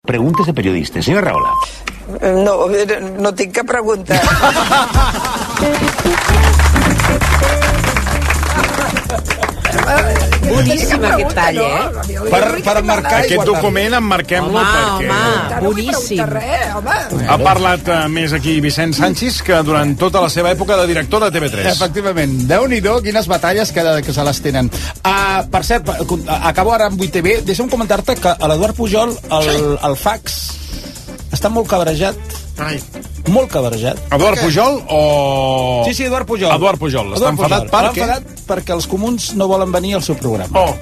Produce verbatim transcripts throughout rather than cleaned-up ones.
Preguntes de periodistes. Senyora Rahola. No, no tinc que preguntar. Boníssim aquest tall, eh? Per, per marcar aquest document emmarquem-lo perquè... Home, boníssim. Ha parlat uh, més aquí Vicent Sanchis que durant tota la seva època de director de T V tres. Efectivament. Déu-n'hi-do, quines batalles que, que se les tenen. Uh, per cert, acabo ara amb vuit T V. Deixa'm comentar-te que a l'Eduard Pujol el, el fax està molt cabrejat. Ai. Molt cabrejat. Eduard Pujol o... Sí, sí, Eduard Pujol. Eduard Pujol. Està enfadat per què? Està enfadat perquè els comuns no volen venir al seu programa. Oh.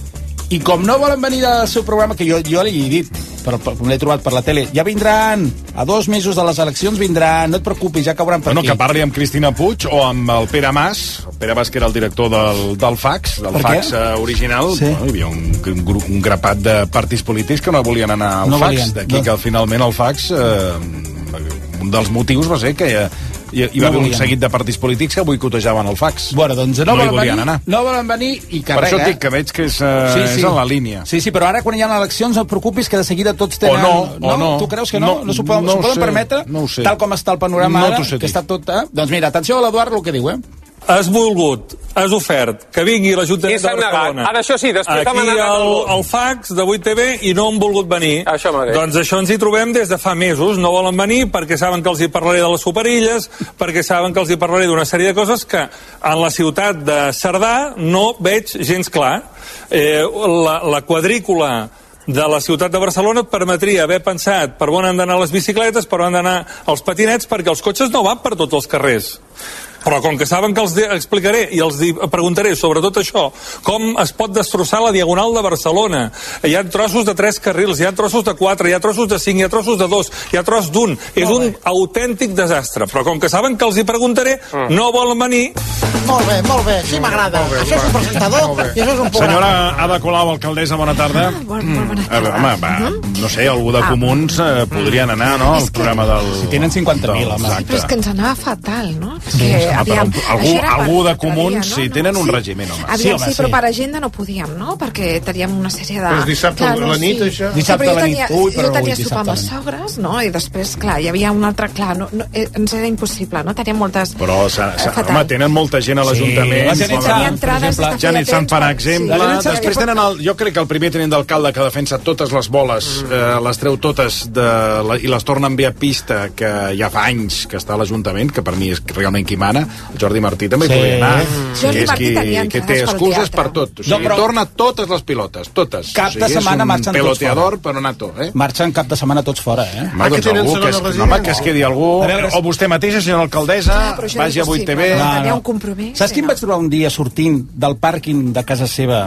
I com no volen venir al seu programa, que jo, jo li he dit, per, per, com l'he trobat per la tele, ja vindran, a dos mesos de les eleccions vindran, no et preocupis, ja cauran per bueno, aquí. Que parli amb Cristina Puig o amb el Pere Mas, el Pere Mas que era el director del, del fax, del per fax uh, original. Sí. Bueno, hi havia un, un, un grapat de partits polítics que no volien anar al no fax, volien, d'aquí no. que finalment el fax... Uh, un dels motius va ser que hi, hi, hi va no haver un volien. seguit de partits polítics que boicotejaven el fax. Bueno, doncs no, no volen volien venir, anar. No volen venir i carrega. Per això et dic que veig que és, uh, sí, sí. és en la línia. Sí, sí, però ara quan hi ha eleccions no et preocupis que de seguida tots tenen... O no, o no. Tu creus que no? No, no s'ho poden, no poden sé, permetre? No ho sé. Tal com està el panorama no ara, sé que està tot... Eh? Doncs mira, atenció a l'Eduard, el que diu, eh? Has volgut, has ofert que vingui l'Ajuntament de Barcelona ara això sí, després aquí al, al fax de vuit T V i no han volgut venir. Això doncs això ens hi trobem des de fa mesos. No volen venir perquè saben que els hi parlaré de les superilles, perquè saben que els hi parlaré d'una sèrie de coses que en la ciutat de Cerdà no veig gens clar. Eh, la, la quadrícula de la ciutat de Barcelona et permetria haver pensat per on han d'anar les bicicletes, per on han d'anar els patinets, perquè els cotxes no van per tots els carrers. Però com que saben que els explicaré i els preguntaré sobre tot això, com es pot destrossar la Diagonal de Barcelona. Hi ha trossos de tres carrils, hi ha trossos de quatre, hi ha trossos de cinc, hi ha trossos de dos, hi ha tros d'un. És un autèntic desastre. Però com que saben que els hi preguntaré, no volen venir. Molt bé, molt bé, sí m'agrada. Això és un presentador i això és un programa. Senyora Ada Colau, alcaldessa, bona tarda. Ah, bon, molt bona tarda. Home, va, no sé, algú de comuns eh, podrien anar, no?, al programa del... Si tenen cinquanta mil, home. Sí, però és que ens anava fatal, no? És Sí, que, home, aviam, però algú, algú de comuns, si tenen un regiment, home. Aviam, Sí, home, sí, però sí. per agenda no podíem, no? Perquè teníem una sèrie de... Però és dissabte a la nit, això? Dissabte sí, a la nit. tenia, Ui, però jo tenia ui, sopar amb dissabte els a la sogres, no? I després, clar, hi havia un altre... Clar, no, no, eh, ens era impossible, no? Teníem moltes... Però, sa, sa, fatal. home, tenen molta gent a l'Ajuntament. la Janet poden- Tenia Sant, entrades per des de Janet feia Sant, per temps, exemple. sí. Sí. Després tenen el... Jo crec que el primer tenent d'alcalde que defensa totes les boles, eh, les treu totes de, la, i les torna a enviar a pista, que ja fa anys que està a l'Ajuntament, que per mi és realment qui mana. El Jordi Martí també Sí. hi podria anar. Jordi és Martí qui, tenia que té entrades pel excuses teatre. per tot. O sigui, No, però- torna totes les pilotes, totes. Cap o sigui, de setmana marxen és un tots peloteador, però nato, eh? Marxen cap de setmana tots fora, eh? Home, doncs tenen algú que, es, segona home, residència? que es quedi algú, A veure, o vostè mateixa, senyora alcaldessa, Clar, però això era vagi a vuit T V. impossible, no? No, Tenia no. un compromís. Saps i qui em no. vaig trobar un dia sortint del pàrquing de casa seva?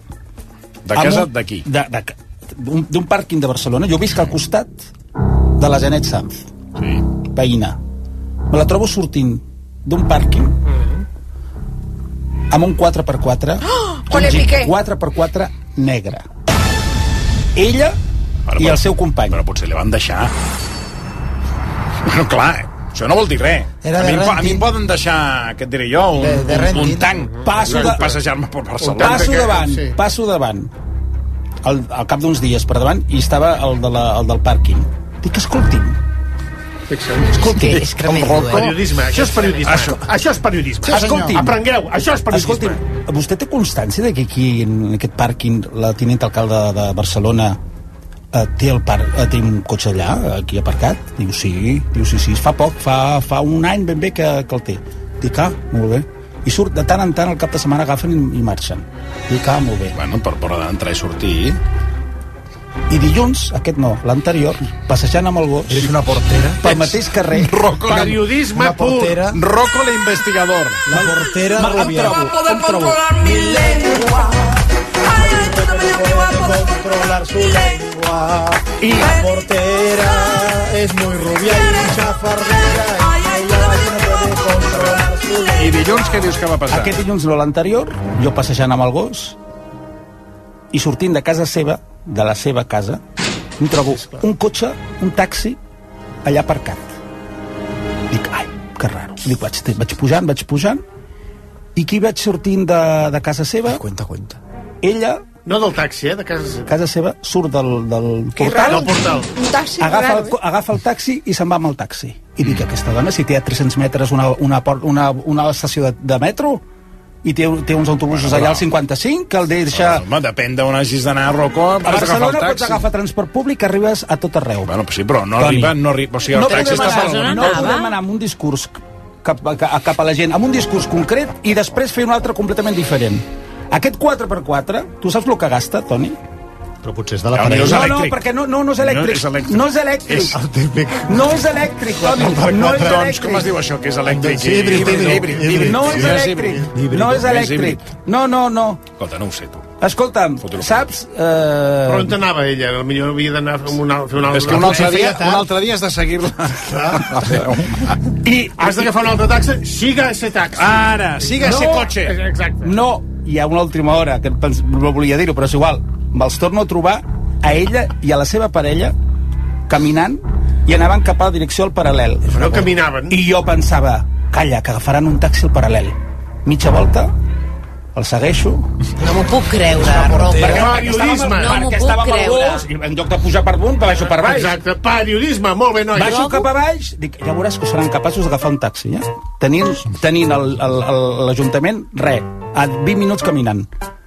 De casa d'aquí. De, de, d'un, d'un pàrquing de Barcelona. Jo visc al costat de la Janet Sanz, Sí. veïna. Me la trobo sortint d'un pàrquing amb un quatre per quatre, Oh, con el Piqué. quatre per quatre negre. Ella Però, i però- el seu company. Però potser li van deixar. Bueno, clar, això no vol dir res. Era A de mi, em po- a mi renting. em poden deixar, què et diré jo, un, De- de un, un renting. tanc. Passo de- Passejar-me per Barcelona. Passo que- davant, sí. passo davant. Al, al cap d'uns dies per davant i estava el, de la, el del pàrquing. Dic, escolti'm, escolti'm, Que és tremendo, eh? Periodisme, això és periodisme. Això. Això és periodisme. Sí, escolti'm. Aprengueu, això és periodisme. escolti'm, vostè té constància de que aquí, en aquest pàrquing, la tinent alcalde de Barcelona eh, té, el par eh, té un cotxe allà, aquí aparcat? Diu, sí, diu, sí, sí, fa poc, fa, fa un any ben bé que, que el té. Dic, ah, molt bé. I surt de tant en tant, el cap de setmana agafen i, i marxen. Dic, ah, molt bé. Bueno, per por d'entrar i sortir. I dilluns, aquest no, l'anterior, passejant amb el gos... Eres una portera. Pel mateix carrer. Rocco, Periodisme Una pur. portera. Rocco l'investigador. La portera Ma, em rubia. trobo, em trobo. Controlar su lengua. Y la portera es muy rubia y chafardera. Y ella no puede controlar su lengua. I dilluns què dius que va passar? Aquest dilluns no, l'anterior, jo passejant amb el gos i sortint de casa seva, de la seva casa, em trobo un cotxe, un taxi, allà aparcat. Dic, ai, que raro. Dic, vaig, vaig pujant, vaig pujant, i qui vaig sortint de, de casa seva? Cuenta, cuenta. Ella No del taxi, eh? De casa seva. Casa seva, surt del, del portal, Del portal. Un taxi agafa el, raro, eh? agafa el taxi i se'n va amb el taxi. I dic, aquesta dona, si té a tres-cents metres una, una, port- una, una estació de, de metro i té, té uns autobusos allà al cinquanta-cinc, que el deixa... Home, depèn d'on hagis d'anar, Rocco, A has d'agafar el Barcelona pots taxi. agafar transport públic, arribes a tot arreu. Bueno, sí, però no Toni. arriba, no arriba... O sigui, el No taxi podem, està anar, per... no podem anar amb un discurs cap, cap, cap a la gent, amb un discurs concret i després fer un altre completament diferent. Aquest quatre per quatre, tu saps el que gasta, Toni? Però potser és de la No, no, parella. és No, no, elèctric. perquè no, no, no és elèctric. No és elèctric. No és elèctric. És el típic. No és elèctric, Toni. No és Doncs com es elèctric. diu això, que és elèctric? Sí, híbrid, híbrid, híbrid, híbrid. No és Sí, elèctric. híbrid. No és És elèctric. híbrid. No, no, no. Escolta, no ho sé, tu. Escolta'm, Foto-lo. saps... Però Eh... on anava ella? Potser havia d'anar a fer una, fer una És que un altra... altre, dia, feia tard. un altre dia has de seguir-la. I Has d'agafar un altre taxi, siga ese taxi. Ara, siga ese cotxe. Exacte. no, hi ha una última hora, que pens- no volia dir-ho, però és igual. Me'ls torno a trobar a ella i a la seva parella caminant i anaven cap a la direcció al paral·lel. No caminaven. I jo pensava, calla, que agafaran un taxi al paral·lel. Mitja volta, el segueixo, No m'ho puc creure, Rocco. Perquè perquè periodisme. estàvem, No m'ho perquè puc estàvem al creure. gos, i en lloc de pujar per amunt, baixo per baix. Exacte, periodisme, molt bé, noi. Baixo cap a baix, dic, ja veuràs que seran capaços d'agafar un taxi, eh? Tenint, tenint el- el- el- l'Ajuntament, res, a vint minuts caminant.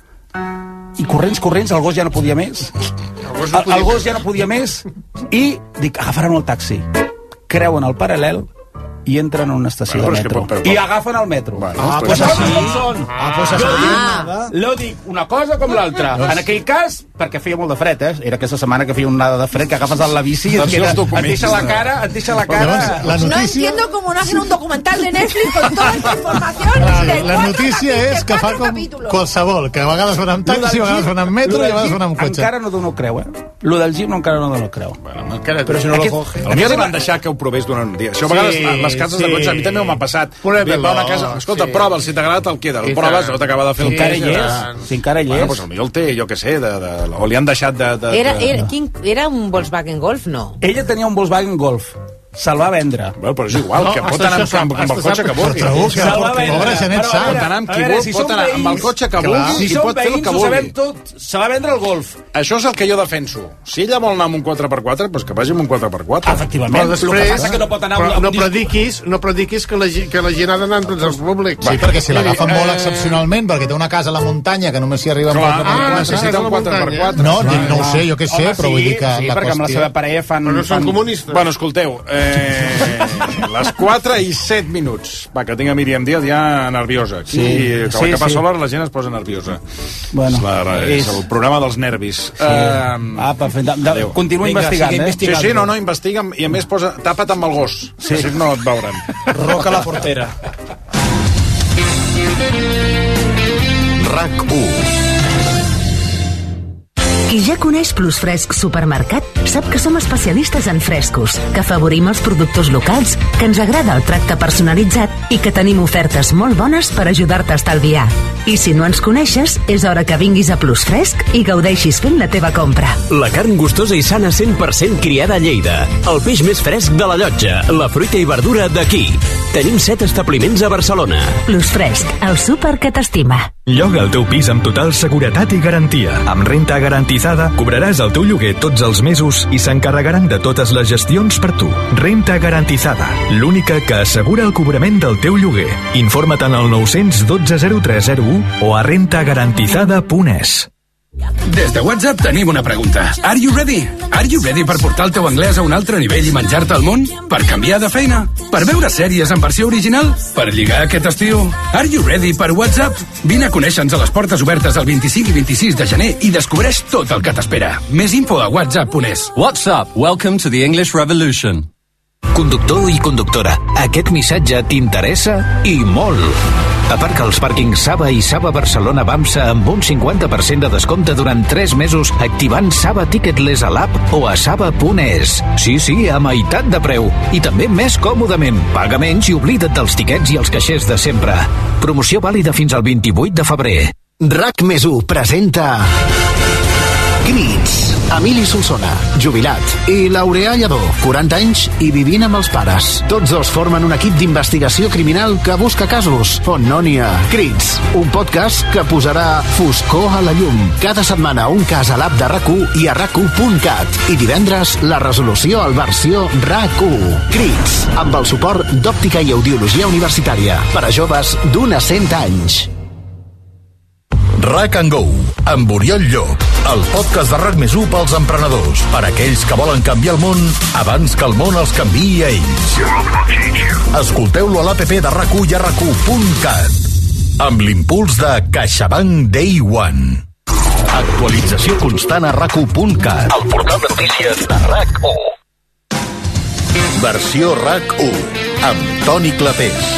I corrents, corrents, el gos ja no podia més. gos no El, podia el gos ja no podia més. I dic, agafaran el taxi. Creuen el paral·lel i entren a una estació Bueno, però de és que metro. pot- pot- I agafen el metro. Bueno, Ah, però pues Les és- coses així. com són. Ah, pues Jo així. dic, Nada. lo dic una cosa com l'altra. En aquell cas, perquè feia molt de fred, eh? Era aquesta setmana que feia un nada de fred, que agafes la bici i et, Doncs queda, els et documents, deixa la no? cara, et deixa la Llavors, cara... la No notícia... entiendo cómo no hacen un documental de Netflix con toda esta información. Clar, de la cuatro notícia capi- és de que fa cuatro com capítulos. qualsevol, que a vegades van amb Lo del taxi, a vegades Jeep- van amb metro lo i a del vegades Jeep van amb cotxe. Encara no dono creu, eh? Lo del Jeep no encara no dono creu. Bueno, Encara, Però si no lo Aquest- coge. A mi li van deixar que ho provés durant un dia. Això a vegades Sí, a les cases de sí. cotxe, a mi també m'ha passat. Pruébelo, Va a una casa, escolta, sí. prova'l, si t'ha agradat el queda. El I proves, tant. no t'acaba de fer el Sí, Encara cas, hi i és. tant. Si encara hi Bueno, és. doncs potser el té, jo què sé, de, de, o li han deixat de... de, Era, de... era, quin, era un Volkswagen Golf, no? Ella tenia un Volkswagen Golf. Se'l va vendre. Bueno, però és igual, No, que pot hasta anar amb, això amb, sap, amb el hasta cotxe sap. que vulgui. Segur que Se'l va pot- vendre. Pobre Genet Però, a Sap. veure, Pot anar amb a qui veure, vol, si pot som anar amb el veïns- cotxe que Clar. vulgui Si i som pot fer el veïns, que ho sabem vulgui. tot. Se va vendre el Golf. Això és el que jo defenso. Si ella vol anar amb un quatre per quatre, doncs que vagi amb un quatre per quatre. Efectivament. Però després, El que passa que no pot anar però amb- no amb- prediquis, no prediquis que la, gent- que la gent ha d'anar en tots els públics. Sí, perquè si l'agafen Miri, molt eh, excepcionalment, perquè té una casa a la muntanya que només s'hi arriba amb Clar, quatre per ah, quatre. necessita un quatre per quatre. No, dic, no ho sé, jo què sé, Home, però vull dir que sí, la perquè amb la qüestió... seva parella fan... Però no són fan... comunistes. Bueno, escolteu, eh, les quatre i set minuts. Va, que tinc a Míriam Díaz ja nerviosa. Aquí, Sí, que sí, sí, que passa sí. l'hora la gent es posa nerviosa. Bueno, és, la, és és- el programa dels nervis. Sí. Ah, perfecte. De, Adéu. continua Vinga, investigant, sigue eh? Sí, sí, no, no, investiga i a més posa, tapa't amb el gos, sí. Així no et veuran. Roca la portera. RAC u. Qui ja coneix Plus Fresc Supermercat sap que som especialistes en frescos, que afavorim els productors locals, que ens agrada el tracte personalitzat i que tenim ofertes molt bones per ajudar-te a estalviar. I si no ens coneixes, és hora que vinguis a Plus Fresc i gaudeixis fent la teva compra. La carn gustosa i sana cent per cent criada a Lleida. El peix més fresc de la Llotja. La fruita i verdura d'aquí. Tenim set establiments a Barcelona. Plus Fresc, el súper que t'estima. Lloga el teu pis amb total seguretat i garantia. Amb renta garantizada cobraràs el teu lloguer tots els mesos i s'encarregaran de totes les gestions per tu. Renta garantizada, l'única que assegura el cobrament del teu lloguer. Informa't en el nou cents dotze zero tres zero u o a renta garantizada punt es. Des de WhatsApp tenim una pregunta. Are you ready? Are you ready per portar el teu anglès a un altre nivell i menjar-te el món? Per canviar de feina? Per veure sèries en versió original? Per lligar aquest estiu? Are you ready per WhatsApp? Vine a conèixer-nos a les portes obertes el vint-i-cinc i vint-i-sis de gener i descobreix tot el que t'espera. Més info a whatsapp punt es. WhatsApp, welcome to the English Revolution. Conductor i conductora, aquest missatge t'interessa i molt. Aparca als pàrquings Saba i Saba Barcelona Bamsa amb un cinquanta per cent de descompte durant tres mesos activant Saba Ticketless a l'app o a saba punt es. Sí, sí, a meitat de preu. I també més còmodament. Paga menys i oblida't dels tiquets i els caixers de sempre. Promoció vàlida fins al vint-i-vuit de febrer. RAC més u presenta Crits. Emili Solsona, jubilat. I Laureà Lledó, quaranta anys i vivint amb els pares. Tots dos formen un equip d'investigació criminal que busca casos on no n'hi ha. Crits, un podcast que posarà foscor a la llum. Cada setmana un cas a l'app de RAC u i a rac u punt cat. I divendres la resolució al versió RAC u. Crits, amb el suport d'Òptica i Audiologia Universitària per a joves d'un a cent anys. RAC and Go, amb Oriol Llop, el podcast de RAC més u pels emprenedors, per aquells que volen canviar el món abans que el món els canviï a ells. Escolteu-lo a l'A P P de RAC u i a rac u punt cat, amb l'impuls de CaixaBank Day One. Actualització constant a rac u punt cat, el portal de notícies de RAC u. Versió RAC u, amb Toni Clapés.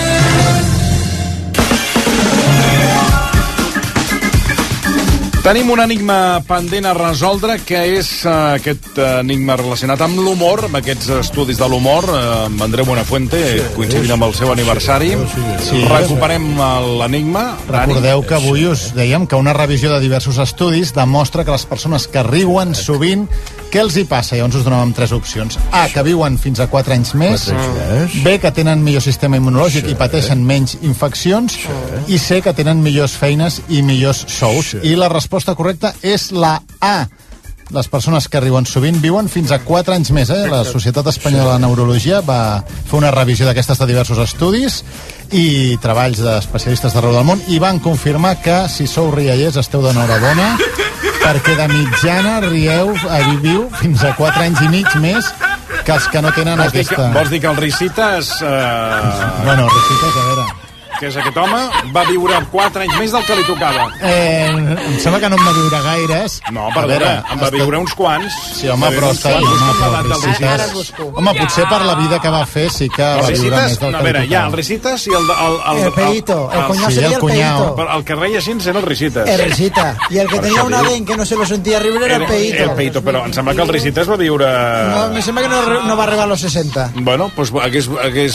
Tenim un enigma pendent a resoldre, que és uh, aquest uh, enigma relacionat amb l'humor, amb aquests estudis de l'humor, uh, amb Andreu Buenafuente, sí, coincidint amb el seu aniversari. Sí, recuperem l'enigma. Recordeu que avui us dèiem que una revisió de diversos estudis demostra que les persones que riuen sovint, què els hi passa? Llavors us donàvem tres opcions. A, que viuen fins a quatre anys més. B, que tenen millor sistema immunològic i pateixen menys infeccions. I C, que tenen millors feines i millors sous. I la resposta La resposta correcta és la A. Les persones que riuen sovint viuen fins a quatre anys més. Eh? La Societat Espanyola de Neurologia va fer una revisió d'aquestes de diversos estudis i treballs d'especialistes d'arreu del món i van confirmar que si sou riallers esteu d'enhorabona perquè de mitjana rieu, viviu fins a quatre anys i mig més que els que no tenen vols aquesta... Dir que, vols dir que el Ricitas... Eh... Bueno, Ricitas, a veure... que és aquest home, va viure quatre anys més del que li tocava. Eh, em sembla que no em va viure gaires. No, perdona, em va viure uns quants. Sí, home, però està... Home, potser per la vida que va fer sí que va viure més del que li tocava. A veure, hi ha el Ricitas i el... El Peito, el cuñado sería el Peito. El que reia així era el Ricitas. El Risita. I el que tenia una dent que no se lo sentía horrible era el Peito. El Peito, però em sembla que el Ricitas va viure... No, me sembla que no va arribar a los sesenta. Bueno, doncs hagués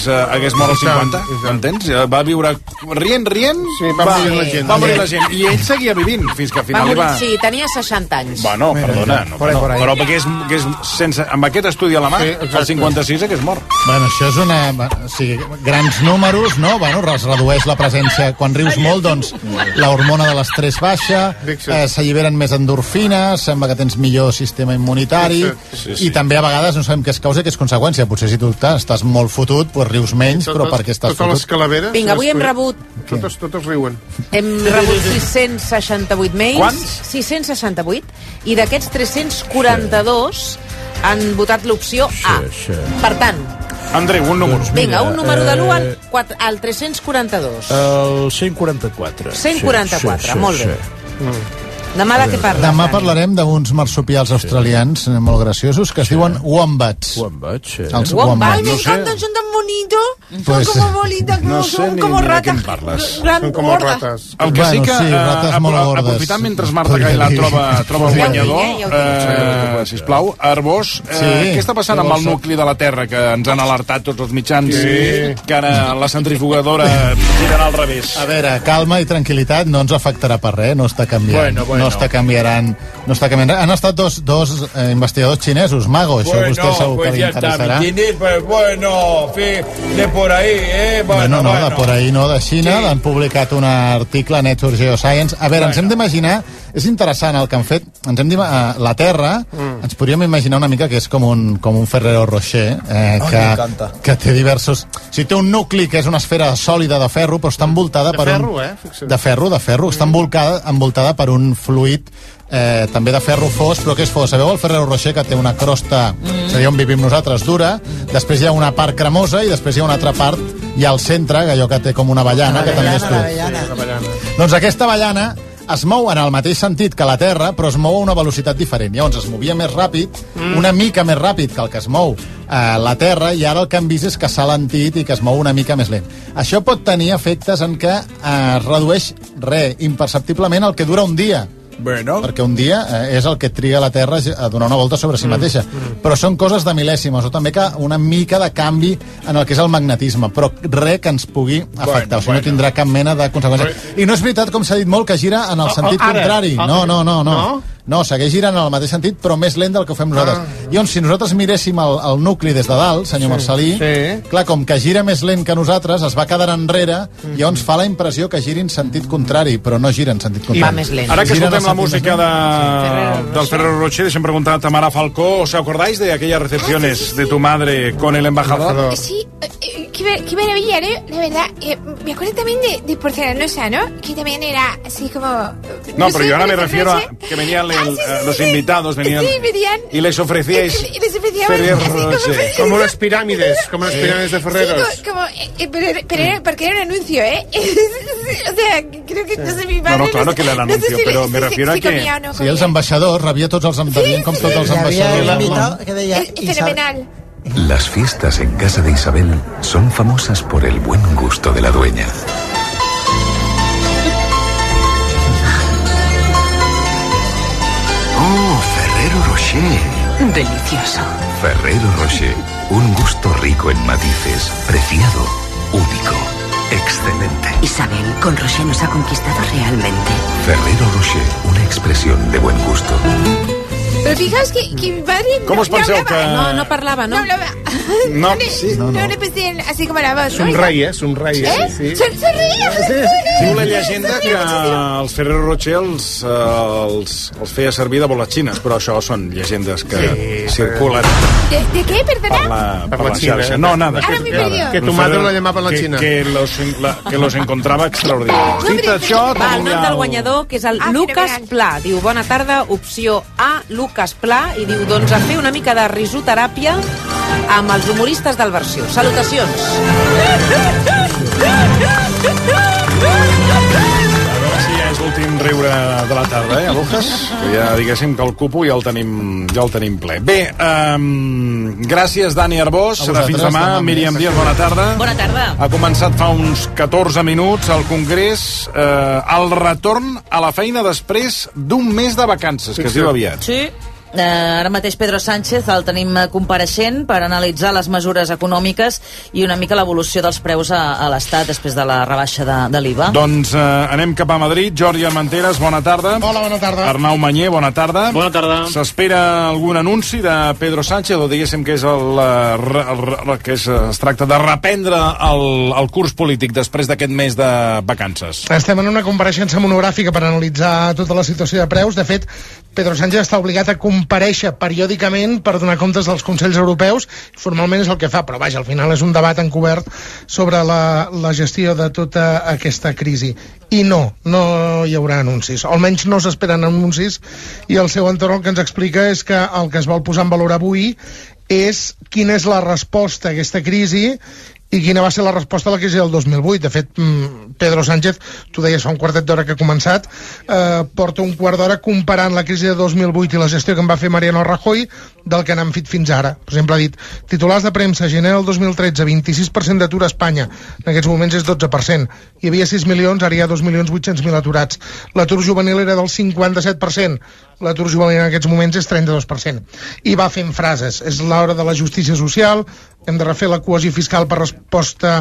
mort als cinquanta, m'entens? Va viure rient, rient, sí, va, va morir la gent. Va morir la gent. I ell seguia vivint fins que al final va morir, va... Sí, tenia seixanta anys. Bueno, perdona, no, por ahí, no, por ahí. però perquè és, que és sense, amb aquest estudi a la mà, sí, el cinquanta-sis que és mort. Bueno, això és una... O sigui, grans números, no? Bueno, es redueix la presència... Quan rius molt, doncs, la hormona de l'estrès baixa, eh, s'alliberen més endorfines, sembla que tens millor sistema immunitari, sí, sí. I també a vegades no sabem què és causa i què és conseqüència. Potser si tu estàs molt fotut, doncs rius menys, però perquè estàs fotut... Totes les calaveres... Vinga, avui hem rebut... Totes, totes riuen. Hem rebut sis-cents seixanta-vuit mails. Quants? sis-cents seixanta-vuit. I d'aquests tres-cents quaranta-dos han votat l'opció A. Sí, sí. Per tant... Andreu, un número. Vinga, un número de l'u al, eh, al tres-cents quaranta-dos. El cent quaranta-quatre. cent quaranta-quatre, sí, sí, molt bé. sí. Mm. Demà de què parles? Demà parlarem d'uns marsupials australians molt graciosos que es diuen wombats. Wombats, sí. Els Wombats, me wombats. encantan, son tan bonitos. Pues, son como bonitas, no son sé ni- como ni de ratas. què em parles. Gran, Són com gordas. rates. El que Bueno, sí que, sí, rates eh, molt apro- gordes. aprofitant mentre Marta Podria Gailà dir. troba, troba el Ja ho guanyador, tinc, ja ho eh, sisplau, Arbós, eh, Sí. què està passant amb el nucli de la Terra, que ens han alertat tots els mitjans, Sí. que ara la centrifugadora girarà al revés? A veure, calma i tranquil·litat, no ens afectarà per res, no està canviant. Bueno, bueno. No està canviaran, no està canviant. Han estat dos, dos eh, investigadors xinesos, magos, això a vostè segur que li interessarà. Pues bueno, fi, de por ahí, eh? Bueno, no, de por ahí no, de Xina, sí. Han publicat un article a Nature Geoscience. A veure, bueno. Ens hem d'imaginar, és interessant el que han fet, ens hem d'imaginar, la Terra, mm. ens podríem imaginar una mica que és com un, com un Ferrero Rocher, eh, oh, que, que té diversos... O sigui, té un nucli que és una esfera sòlida de ferro, però està envoltada De per ferro, un... eh? Fixa't. De ferro, de ferro, mm. està envoltada, envoltada per un fluid eh, també de ferro fos, però què és fos? Sabeu el Ferrero Rocher, que té una crosta, mm. seria on vivim nosaltres, dura, mm. després hi ha una part cremosa i després hi ha una altra part, hi ha al centre, que allò que té com una avellana, que també és dur. Doncs aquesta avellana es mou en el mateix sentit que la Terra, però es mou a una velocitat diferent. Llavors es movia més ràpid, mm. una mica més ràpid que el que es mou eh, la Terra, i ara el que hem vist és que s'ha lentit i que es mou una mica més lent. Això pot tenir efectes en què eh, es redueix, re, imperceptiblement el que dura un dia. Bueno. Perquè un dia eh, és el que triga la Terra a donar una volta sobre si mateixa. Mm. Però són coses de mil·lèsimes, o també que una mica de canvi en el que és el magnetisme, però res que ens pugui afectar, bueno, o sigui, bueno. No tindrà cap mena de conseqüència. I no és veritat, com s'ha dit molt, que gira en el sentit Ara, contrari. No, no, no, no. No, No, segueix girant en el mateix sentit, però més lent del que ho fem nosaltres. Ah. I on, si nosaltres miréssim el, el nucli des de dalt, senyor sí, Marcelí, sí. clar, com que gira més lent que nosaltres, es va quedar enrere, mm-hmm. i llavors fa la impressió que gira en sentit contrari, però no gira en sentit contrari. I va més lent. Ara que escoltem la música de, sí, del Ferrero Rocher, deixem preguntar a Tamara Falcó, ¿os acordáis de aquellas recepciones ah, sí, sí. de tu madre con el embajador? Sí, eh, qué, qué maravilla, ¿no? La verdad, eh, me acuerdo también de, de Porcelanosa, ¿no? Que también era así como... No, no pero sé, yo ahora me refiero a que venían el, ah, sí, sí, eh, los sí, invitados, venían, sí, venían y les ofrecíais y les Ferrero Rocher. Como, como las pirámides, como las pirámides de Ferreros. Sí, como, como, eh, pero, pero era, porque era un anuncio, ¿eh? O sea, creo que, no sé, mi madre... No, no, claro no sé, que era l'anuncio, no sé si però le, me refiero si, a que... No sí, els ambaixadors, rebia tots els ambaixadors, sí, com tots els ambaixadors. Que deia, es, fenomenal. Las fiestas en casa de Isabel son famosas por el buen gusto de la dueña. Oh, Ferrero Rocher. Delicioso. Ferrero Rocher, un gusto rico en matices, preciado, único, excelente. Isabel, con Rocher nos ha conquistado realmente. Ferrero Rocher, una expresión de buen gusto. Pero fijaos que, que mi padre ¿Cómo no, os penseu no que...? No, no parlava, no? No hablaba. No, no, le, sí. no, no. no le pensé así como la voz, ¿no? Somreia, somreia. ¿Eh? Sí, sí. Son, sonreia. Sí. Diu la llegenda que els Ferrero Rocher els, els, els feia servir de boles xines, però això són llegendes que sí, circulen. ¿De, ¿De qué, perdona? Per la, per per la, la Xina. xarxa. No, nada. Ahora me he perdido. Que tu madre la llamava la Xina. Que, que, los, la, que los encontraba extraordinarios. No, Dit això, va, el nom el... del guanyador, que és el ah, Lucas fenomenal. Pla. Diu, bona tarda, opció A, Lucas Pla, i diu, doncs a fer una mica de risoteràpia amb els humoristes del Versió. Salutacions. És l'últim riure de la tarda, eh, Lucas? Que ja diguéssim que el cupo ja el tenim, ja el tenim ple. Bé, um, gràcies, Dani Arbós. Fins demà. Míriam Díaz, bona tarda. Bona tarda. Ha començat fa uns catorze minuts al Congrés eh, el retorn a la feina després d'un mes de vacances, que es diu aviat. Sí. Eh, ara mateix Pedro Sánchez el tenim compareixent per analitzar les mesures econòmiques i una mica l'evolució dels preus a, a l'Estat després de la rebaixa de, de l'I V A. Doncs eh, anem cap a Madrid. Jordi Armenteres, bona tarda. Hola, bona tarda. Arnau Mañé, bona tarda. Bona tarda. S'espera algun anunci de Pedro Sánchez o diguéssim que és el, el, el, el que és, es tracta de reprendre el, el curs polític després d'aquest mes de vacances? Estem en una compareixença monogràfica per analitzar tota la situació de preus. De fet, Pedro Sánchez està obligat a comparèixer periòdicament per donar comptes dels Consells Europeus. Formalment és el que fa, però vaja, al final és un debat encobert sobre la, la gestió de tota aquesta crisi. I no, no hi haurà anuncis. Almenys no s'esperen anuncis, i el seu entorn el que ens explica és que el que es vol posar en valor avui és quina és la resposta a aquesta crisi i quina va ser la resposta a la crisi del dos mil vuit. De fet, Pedro Sánchez, tu deies fa un quartet d'hora que ha començat, eh, porta un quart d'hora comparant la crisi de dos mil vuit i la gestió que en va fer Mariano Rajoy del que n'han fet fins ara. Per exemple, ha dit, titulars de premsa, gener del dos mil tretze, vint-i-sis per cent d'atur a Espanya, en aquests moments és dotze per cent. Hi havia sis milions, ara hi ha dos milions vuit-cents mil aturats. L'atur juvenil era del cinquanta-set per cent, l'atur juvenil en aquests moments és trenta-dos per cent. I va fent frases, és l'hora de la justícia social, hem de refer la cohesió fiscal per resposta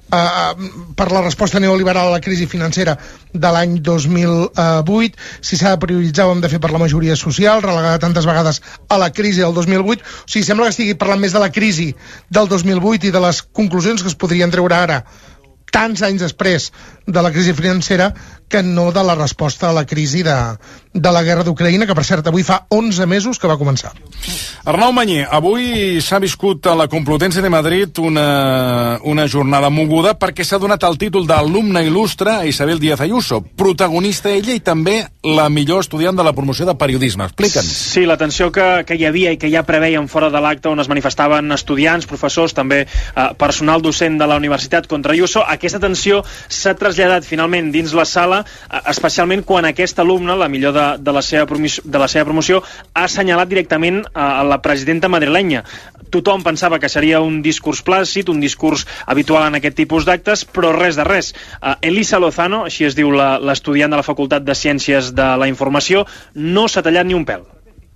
uh, per la resposta neoliberal a la crisi financera de l'any dos mil vuit, si s'ha de prioritzar ho hem de fer per la majoria social, relegada tantes vegades a la crisi del dos mil vuit. O sigui, sembla que estigui parlant més de la crisi del dos mil vuit i de les conclusions que es podrien treure ara, tants anys després de la crisi financera, que no de la resposta a la crisi de, de la guerra d'Ucraïna, que per cert avui fa onze mesos que va començar. Arnau Mañé, avui s'ha viscut a la Complutense de Madrid una, una jornada moguda perquè s'ha donat el títol d'alumne il·lustre a Isabel Díaz Ayuso, protagonista ella i també la millor estudiant de la promoció de periodisme. Explica'ns. Sí, la tensió que, que hi havia i que ja preveien fora de l'acte on es manifestaven estudiants, professors, també eh, personal docent de la universitat contra Ayuso, aquesta tensió s'ha traslladat finalment dins la sala, especialment quan aquest alumne, la millor de, de, la seva promoció, de la seva promoció, ha assenyalat directament a la presidenta madrilenya. Tothom pensava que seria un discurs plàcid, un discurs habitual en aquest tipus d'actes, però res de res. Uh, Elisa Lozano, així es diu l'estudiant de la Facultat de Ciències de la Informació, no s'ha tallat ni un pèl.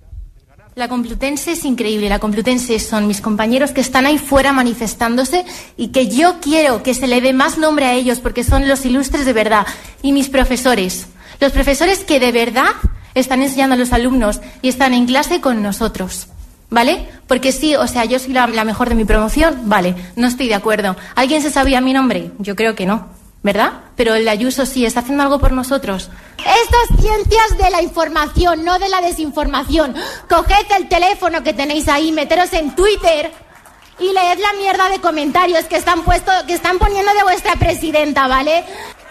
La Complutense es increíble. La Complutense son mis compañeros que están ahí fuera manifestándose y que yo quiero que se le dé más nombre a ellos porque son los ilustres de verdad. Y mis profesores. Los profesores que de verdad están enseñando a los alumnos y están en clase con nosotros, ¿vale? Porque sí, o sea, yo soy la, la mejor de mi promoción, vale, no estoy de acuerdo. ¿Alguien se sabía mi nombre? Yo creo que no, ¿verdad? Pero el Ayuso sí, está haciendo algo por nosotros. Esto es ciencias de la información, no de la desinformación. Coged el teléfono que tenéis ahí, meteros en Twitter y leed la mierda de comentarios que están puesto, que están poniendo de vuestra presidenta, ¿vale?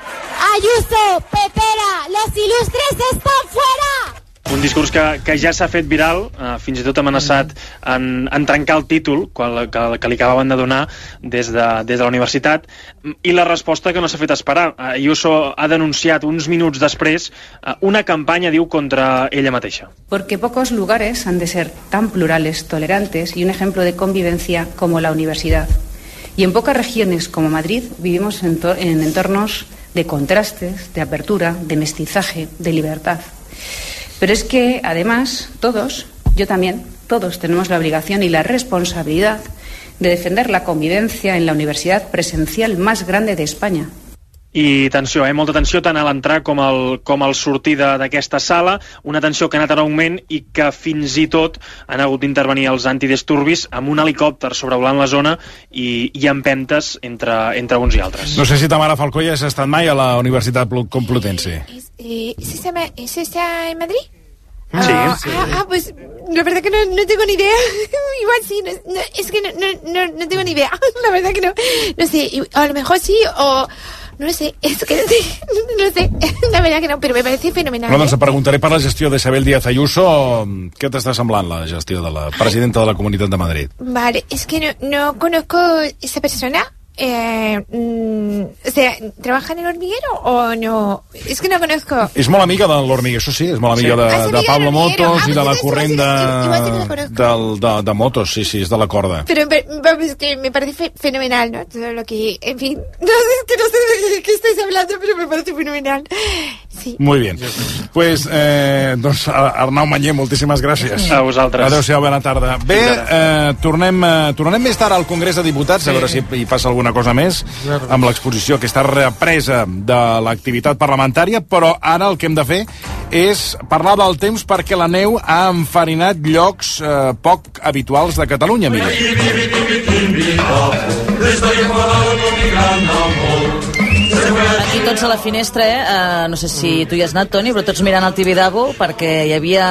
Ayuso, Pepera, los ilustres están fuera. Un discurs que, que ja s'ha fet viral, eh, fins i tot amenaçat en, en trencar el títol que, que, que li acabaven de donar des de, des de la universitat, i la resposta que no s'ha fet esperar. Ayuso ha denunciat uns minuts després eh, una campanya, diu, contra ella mateixa. Porque pocos lugares han de ser tan plurales, tolerantes y un ejemplo de convivencia como la universidad. Y en pocas regiones como Madrid vivimos en, en entornos de contrastes, de apertura, de mestizaje, de libertad. Pero es que, además, todos, yo también, todos tenemos la obligación y la responsabilidad de defender la convivencia en la universidad presencial más grande de España. I tensió, eh? Molta tensió tant a l'entrar com al, com al sortir d'aquesta sala, una tensió que ha anat en augment i que fins i tot han hagut d'intervenir els antidisturbis amb un helicòpter sobrevolant la zona i, i empentes entre, entre uns i altres. No sé si Tamara Falcó ja has estat mai a la Universitat Complutense. Eh, ¿Es esa, ¿Es esa en Madrid? Sí. Ah, sí. ah, ah, pues la verdad que no, no tengo ni idea. Igual sí, no, no, es que no, no, no tengo ni idea. La verdad que no. No sé, a lo mejor sí o... No lo sé, es que no sé, no lo sé, la verdad que no, pero me parece fenomenal. Bueno, doncs et preguntaré per la gestió d'Isabel Díaz Ayuso. Què t'està semblant la gestió de la presidenta de la Comunitat de Madrid? Vale, es que no, no conozco esa persona. Eh, mm, o sea, ¿trabaja en el hormiguero o no? Es que no conozco. És molt amiga de l'Hormiguero, això sí, és molt amiga sí. de, ah, de Pablo Motos ah, i de la corrent de, sí del, de, de Motos, sí, sí, és de la corda. Pero vamos, que me parece fenomenal, ¿no? Todo lo que, en fin, no sé, es que no sé de qué estáis hablando, pero me parece fenomenal. Sí. Muy bien. Pues, eh, doncs, Arnau Manyer, moltíssimes gràcies. A vosaltres. Adéu-siau, bona tarda. Bé, eh, tornem, eh, tornem més tard al Congrés de Diputats, sí. A veure si hi passa alguna cosa més, amb l'exposició, aquesta represa de l'activitat parlamentària, però ara el que hem de fer és parlar del temps perquè la neu ha enfarinat llocs eh, poc habituals de Catalunya, mira. Aquí tots a la finestra, eh? Uh, no sé si tu hi has anat, Toni, però tots mirant el Tibidabo perquè hi havia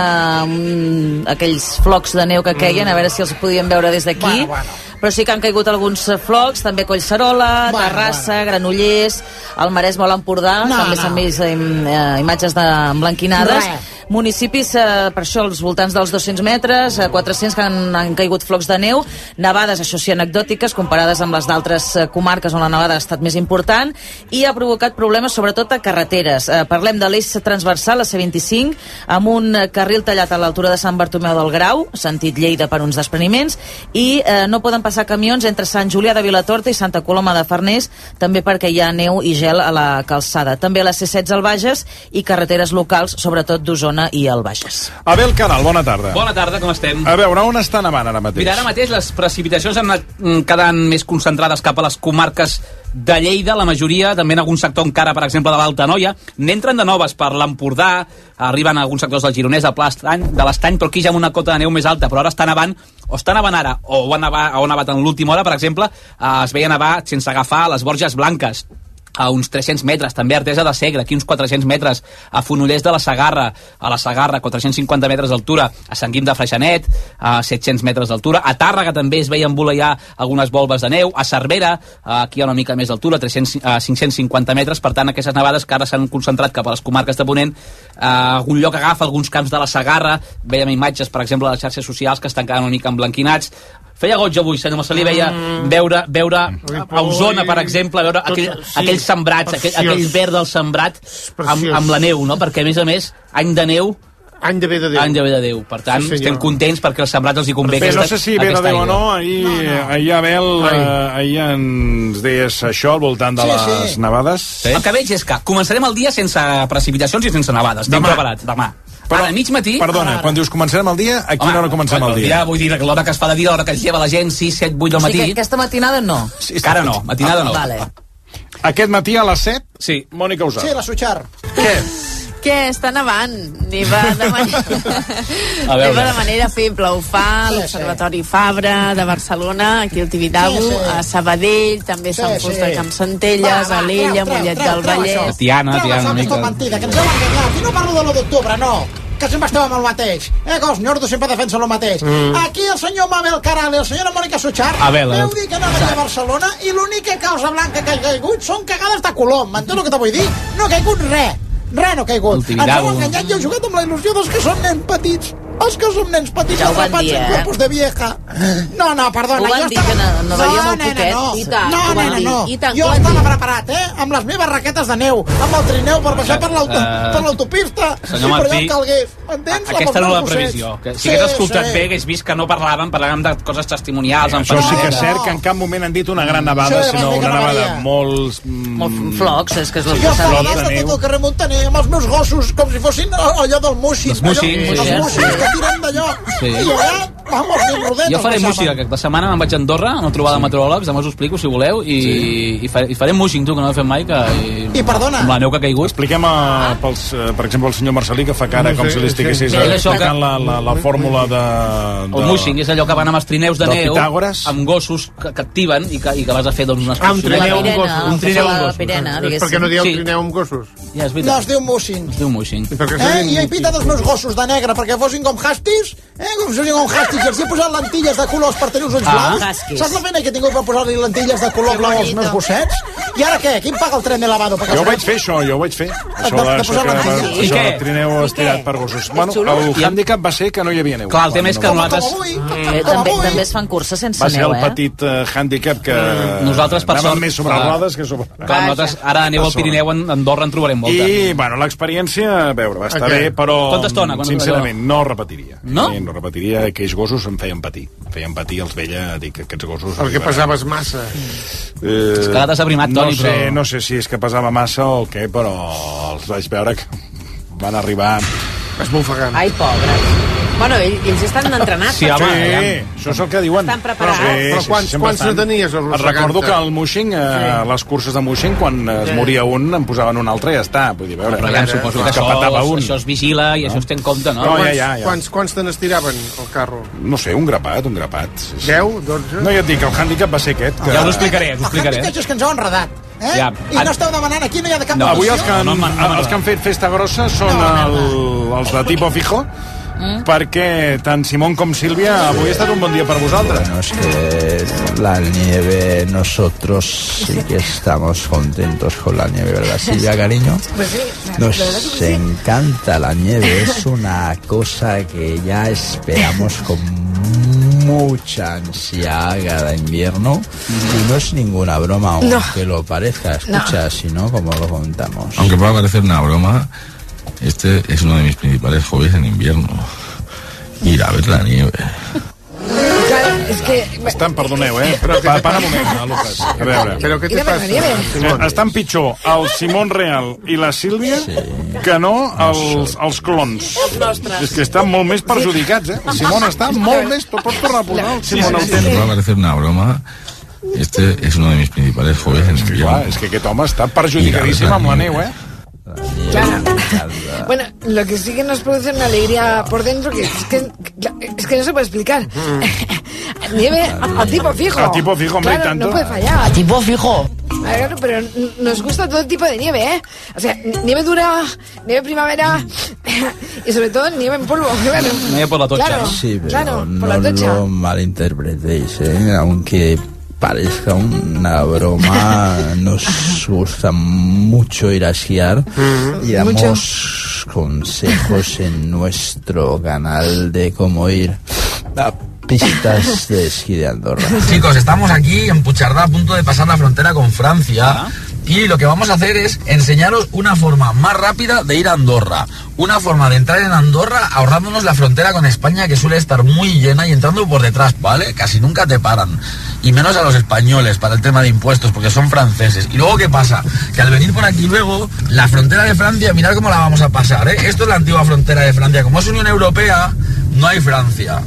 um, aquells flocs de neu que queien, a veure si els podíem veure des d'aquí. Bueno, bueno. Però sí que han caigut alguns flocs, també Collserola, bueno, Terrassa, bueno. Granollers, el Maresme o l'Empordà, no, també no. s'han vist eh, imatges emblanquinades. Res. Municipis, eh, per això, als voltants dels dos-cents metres, eh, quatre-cents que han, han caigut flocs de neu, nevades, això sí, anecdòtiques, comparades amb les d'altres eh, comarques on la nevada ha estat més important, i ha provocat problemes, sobretot a carreteres. Eh, parlem de l'eix transversal, la C vint-i-cinc, amb un carril tallat a l'altura de Sant Bartomeu del Grau, sentit Lleida per uns despreniments, i eh, no poden passar camions entre Sant Julià de Vilatorta i Santa Coloma de Farners, també perquè hi ha neu i gel a la calçada. També a la C setze al Bages i carreteres locals, sobretot d'Osona i el Bages. Abel Canal, bona tarda. Bona tarda, com estem? A veure, on està nevant ara mateix? Mira, ara mateix les precipitacions han anat quedant més concentrades cap a les comarques de Lleida, la majoria, també en algun sector encara, per exemple, de l'Alta Noia. N'entren de noves per l'Empordà, arriben a alguns sectors del Gironès, a Pla de l'Estany, però aquí ja amb una cota de neu més alta, però ara està nevant, o està nevant ara, o ha nevat, o ha nevat en l'última hora, per exemple, eh, es veia nevar sense agafar les Borges Blanques, a uns tres-cents metres, també a Artesa de Segre, aquí uns quatre-cents metres, a Fonollers de la Segarra, a la Segarra, quatre-cents cinquanta metres d'altura, a Sant Guim de Freixenet, a set-cents metres d'altura, a Tàrrega també es veien voleiar algunes volves de neu, a Cervera, aquí a una mica més d'altura, cinc-cents cinquanta metres, per tant, aquestes nevades que ara s'han concentrat cap a les comarques de Ponent, a algun lloc agafa alguns camps de la Segarra, veiem imatges, per exemple, a les xarxes socials que estan quedant una mica emblanquinats. Feia goig avui, senyor Marcelí, veia veure, veure a Osona, per exemple, veure aquell, sí. aquells sembrats, aquell, aquell verd del sembrat amb, amb la neu, no? Perquè, a més a més, any de neu, any de ve de Déu. Any de ve de Déu. Per tant, sí, estem contents perquè els sembrats els hi convé aquesta, aquesta, no sé si ve de Déu o no, ahir, no, no. ahir Abel, eh, ahir ens deies això al voltant de sí, les sí. nevades. Sí? El que veig és que començarem el dia sense precipitacions i sense nevades. Estem preparats, demà. Però a mig matí... Perdona, ara, quan dius començarem el dia, a quina home, hora comencem el dia? dia? Vull dir, l'hora que es fa de dia, l'hora que es lleva la gent, sis, set, vuit del matí. O sigui, aquesta matinada no? Sí, encara no, matinada no. Vale. Aquest matí a les set, sí. Mònica Usar. Sí, la Suchar. Què? que està nevant. Neva de manera, A veure. neva de manera feble. Ho fa l'Observatori Fabra de Barcelona, aquí al Tibidabo, Sí, sí. a Sabadell, també Sí, Sant Fost sí. de Campsentelles, Va, va, a Alella, treu, treu, Mollet treu, del treu Vallès. això. Tiana, Treu Tiana, això, una que és tot mica. mentida, que ens heu enganyat. I no parlo de l'u d'octubre, no. Que sempre esteu amb el mateix. Eh, que els nyordos sempre defensen el mateix. Mm. Aquí el senyor Mabel Caral i la senyora Mònica Suchar Abel, veu eh? dir que anava a Barcelona i l'única causa blanca que ha caigut són cagades de colom. M'entens el que te vull dir? No ha caigut res. Res no ha caigut. El Ens Tibidabo. heu enganyat i heu jugat amb la il·lusió dels que són nens petits. Els que som nens petits Ja ho van atrapats dir, en eh? cuerpos de vieja. No, no, perdona. Ho van jo dir estava... que no- no veia molt nena, poquet. no. I tant, no, ho van nena, dir. no. I tant, jo ho van estava dir. preparat, eh? Amb les meves raquetes de neu, amb el trineu per baixar per l'auto- Eh, per l'autopista. senyor I per allà Martí, on calgués. M'entens? Aquesta Amb no els la meus previsió. gossets. Que si hagués escoltat sí. bé, hagués vist que no parlàvem, parlàvem de coses testimonials. en Això sí que és família. cert que en cap moment han dit una gran nevada, Sí, sinó va, una vinga, nevada Maria. molts... Molt flocs, és que és el Jo que estava s'ha a dalt de de neu. tot el carrer Montaner amb els meus gossos, com si fossin allò del Musin. Els Musin, allò, sí. els Musin que tiren d'allò. Sí. I allà, vamos, ni rodet. Jo faré música, que aquesta setmana me'n vaig a Andorra, a una trobada de meteoròlegs, demà us ho explico si voleu, i, sí. i, faré, i faré músic, tu, que no ho he fet mai, que, i, I perdona. amb la neu que ha caigut. Expliquem, a, pels, eh, per exemple, el senyor Marcelí, que fa cara No com sé, si li estiguessis sí. sí. És això que- explicant la, la, la fórmula de... de... El mushing és allò que van amb els trineus de Del neu, Pitàgores. amb gossos que, que activen i que, i que vas a fer doncs, una Ah, un excursió. trineu amb La gossos. Un trineu amb la gossos. Pirena, És diguéssim. perquè no dieu Sí. trineu amb gossos. Ja, és No, veritat. es diu Musin. Es diu mushing. Eh? I he pintat els meus gossos de negre perquè fossin com husties, eh? com si fossin com husties, i els he posat lentilles de colors per tenir els ulls Ah. blaus. Huskies. Saps la feina que he tingut per posar-li lentilles de color blau als meus gossets? I ara què? Qui em paga el tren de lavado? Perquè Jo ho els vaig fer, això, jo ho vaig fer. Això de- de, de això posar que, lentilles. això I què? de trineu estirat per gossos. Bueno, el hàndicap va ser que no hi havia neu. Clar, el tema és que Com, com nosaltres... avui, Eh, com també, avui. també es fan curses sense Va ser neu, el eh? petit uh, hàndicap que Nosaltres, per anàvem sort, més sobre clar. rodes que sobre... Clar, nosaltres ara aneu al Pirineu, en Andorra en trobarem molta. I, bueno, l'experiència, a veure, va estar Ok. bé, però... Quanta estona? Quanta Sincerament, no repetiria. No? Sí, no repetiria. Aquells gossos em feien patir. Em feien patir els veia, dic, que aquests gossos... Perquè pesaves massa. Eh, És que ara t'has aprimat, no Toni, sé, però- No sé si és que pesava massa o què, però els vaig veure que van arribar... Esbufegant. Ai, pobres. Bueno, ells, ells estan entrenats. Sí, per home, això. sí, això és el que diuen. Estan preparats. Sí, Però sí, quants- sempre quants estan. ne tenies, els Et recordo setanta? que al Mushing, eh, les curses de Mushing, quan es Sí. moria un, en posaven un altre i ja està. Vull dir, a veure, Però ja em suposo que que això, patava un. això es vigila i això es té en compte, no? No, ja, Quants, ja, ja. quants, quants te n'estiraven, el carro? No sé, un grapat, un grapat. Sí, sí. deu, dotze? No, ja et dic, el hàndicap va ser aquest. Que... Ja us ho explicaré, us ho El explicaré. hàndicap és que ens heu enredat. Eh? Ja. I no esteu demanant, aquí no hi ha de cap No, avui els que, han, No, no, no, no, no. els que han fet festa grossa són el, els de tipo fijo, Mm. perquè tant Simón com Sílvia avui ha estat un bon dia per vosaltres. Bueno, es que la nieve, nosotros sí que estamos contentos con la nieve, ¿verdad, Silvia, cariño? Pues sí, la Nos verdad que sí. encanta la nieve, es una cosa que ya esperamos con mucha ansia cada invierno y no es ninguna broma, aunque lo parezca. Escucha, si no, como lo contamos. Aunque pueda parecer una broma, este es uno de mis principales hobbies en invierno. Ir a ver la nieve. Claro, es que... Estan, perdoneu, eh? Però, pa, para un moment, eh, Lucas. A veure. Però què Mira, te per la nieve. passa? Eh, estan pitjor el Simón Real i la Sílvia sí. que no els, els clons. És que estan molt més perjudicats, eh? El Simón està molt més... Tu pots tornar a posar el Simón Aunque autèntic. pueda parecer una broma, este es uno de mis principales hobbies en invierno. Clar, és que aquest home està perjudicadíssim amb la neu, eh? Claro. Bueno, lo que sí que nos produce una alegría por dentro que es que, es que no se puede explicar. Nieve a, a tipo fijo. A tipo fijo, hombre, claro, tanto. no puede fallar. A tipo fijo. Claro, pero nos gusta todo tipo de nieve, ¿eh? O sea, nieve dura, nieve primavera y sobre todo nieve en polvo. Claro. Nieve por la tocha. Claro, Sí, pero claro, no por la tocha. lo malinterpretéis, ¿eh? Aunque parezca una broma, nos gusta mucho ir a esquiar y damos consejos en nuestro canal de cómo ir a pistas de esquí de Andorra. Chicos, estamos aquí en Puigcerdà a punto de pasar la frontera con Francia y lo que vamos a hacer es enseñaros una forma más rápida de ir a Andorra. Una forma de entrar en Andorra ahorrándonos la frontera con España, que suele estar muy llena, y entrando por detrás, ¿vale? Casi nunca te paran. Y menos a los españoles para el tema de impuestos, porque son franceses. Y luego, ¿qué pasa? Que al venir por aquí luego, la frontera de Francia, mirad cómo la vamos a pasar, ¿eh? Esto es la antigua frontera de Francia. Como es Unión Europea, no hay Francia,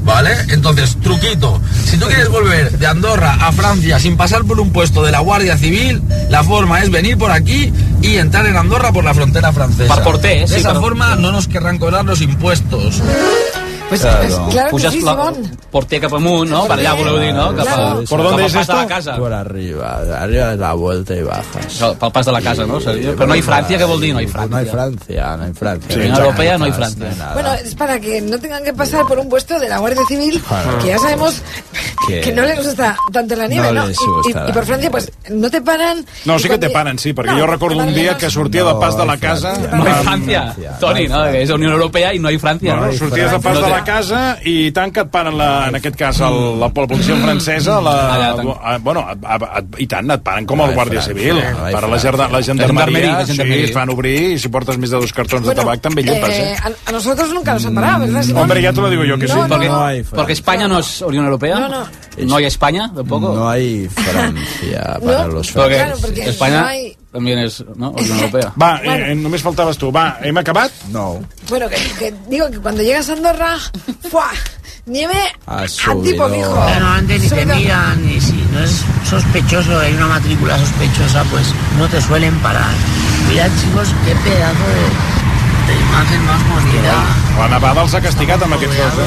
¿vale? Entonces, truquito, si tú quieres volver de Andorra a Francia sin pasar por un puesto de la Guardia Civil, la forma es venir por aquí y entrar en Andorra por la frontera francesa. Per Porter, sí, de esa però... forma no nos querrán cobrar los impuestos. Pues claro, claro que sí, Simón. Porter cap amunt, ¿no? Per allà voleu dir, ¿no? Cap a, ¿Por dónde es esto? De la casa. Por arriba, arriba de la vuelta y bajas. No, pel pas de la casa, ¿no? Seria? Però no hay Francia, què vol dir? No hay Francia. No hay Francia, no hay Francia. Sí, en Europea no hay Francia. Bueno, es para que no tengan que pasar por un puesto de la Guardia Civil, claro. Que ya sabemos que, que no les gusta tanto la nieve, ¿no? ¿no? I, i, I por Francia, pues, no te paran... No, sí que te paren, sí, perquè no, jo recordo un dia que sortia del pas de la casa... No hay Francia, Toni, no? És Unió Europea i no hay Francia. No, sorties del pas de la casa i tant que et paren, la, en aquest cas, el, la, la policia francesa, la, a, bueno, a, a, i tant, et paren com el Guàrdia Civil, per a la, la gendarmeria, sí, es fan obrir, i si portes més de dos cartons de tabac també llepes, eh? A, a nosotros nunca nos han parado, ¿verdad, Simón? Hombre, ya te lo digo yo que sí. No, porque, no, no porque España no es Unión Europea. No, no. No hay España, tampoco. No hay Francia para no, los porque, claro, porque España no hay... también es, ¿no? Unión Europea. Va, bueno. eh, només faltaves tu. Va, hem acabat? No. Bueno, que, que digo que cuando llegas a Andorra, ¡fua! Nieve a tipo fijo. Bueno, antes ni te miran, y si no es sospechoso, hay una matrícula sospechosa, pues no te suelen parar. Mirad, chicos, qué pedazo de, de imagen más bonita. La nevada els ha castigat amb aquests dos,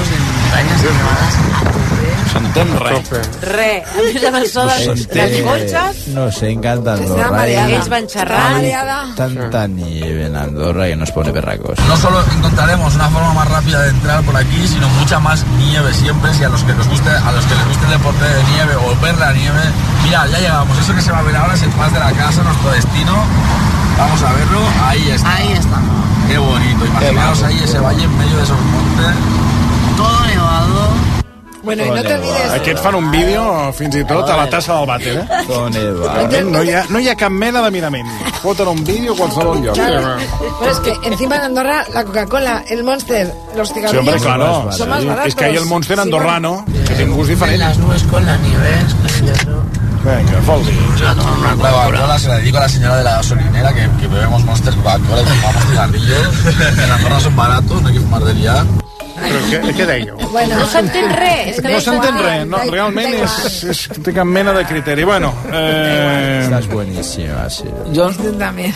eh? S'entén res. Re. A més, amb el so dels, dels cotxes... No sé, encanta Andorra. Ells van xerrant. Tanta nieve en Andorra que nos pone berracos. No solo encontraremos una forma más rápida de entrar por aquí, sino mucha más nieve siempre. Si a los que nos guste, a los que les guste el deporte de nieve o ver la nieve, mira, ya llegamos. Eso que se va a ver ahora es el pas de la casa, nuestro destino. Vamos a verlo. Ahí está. Ahí está. Qué bonito. Imaginaos ahí ese valle en medio de esos montes. Todo nevado. Bueno, i no t'olvides... Aquest fan un vídeo, fins i tot, a la tassa del vàter, eh? Realment, no hi ha, no hi ha cap mena de mirament. Foten un vídeo a qualsevol lloc. Claro. Bueno, es que encima en Andorra la Coca-Cola, el Monster, los cigarrillos... Sí, hombre, claro. Son más baratos. Es que hay el Monster andorrano, que tiene un gust diferent. Las nubes con la nieve, Venga, Foldi. La Coca-Cola se la dedico a la señora de la gasolinera que, que bebemos Monster, Coca-Cola y fumamos cigarrillos. En Andorra son baratos, no hay que fumar del ya. Però què, què dèieu? Bueno, no s'entén res. No s'entén res, no, realment és, és, té cap mena de criteri. Bueno, eh... Estás buenísima, sí. Yo también.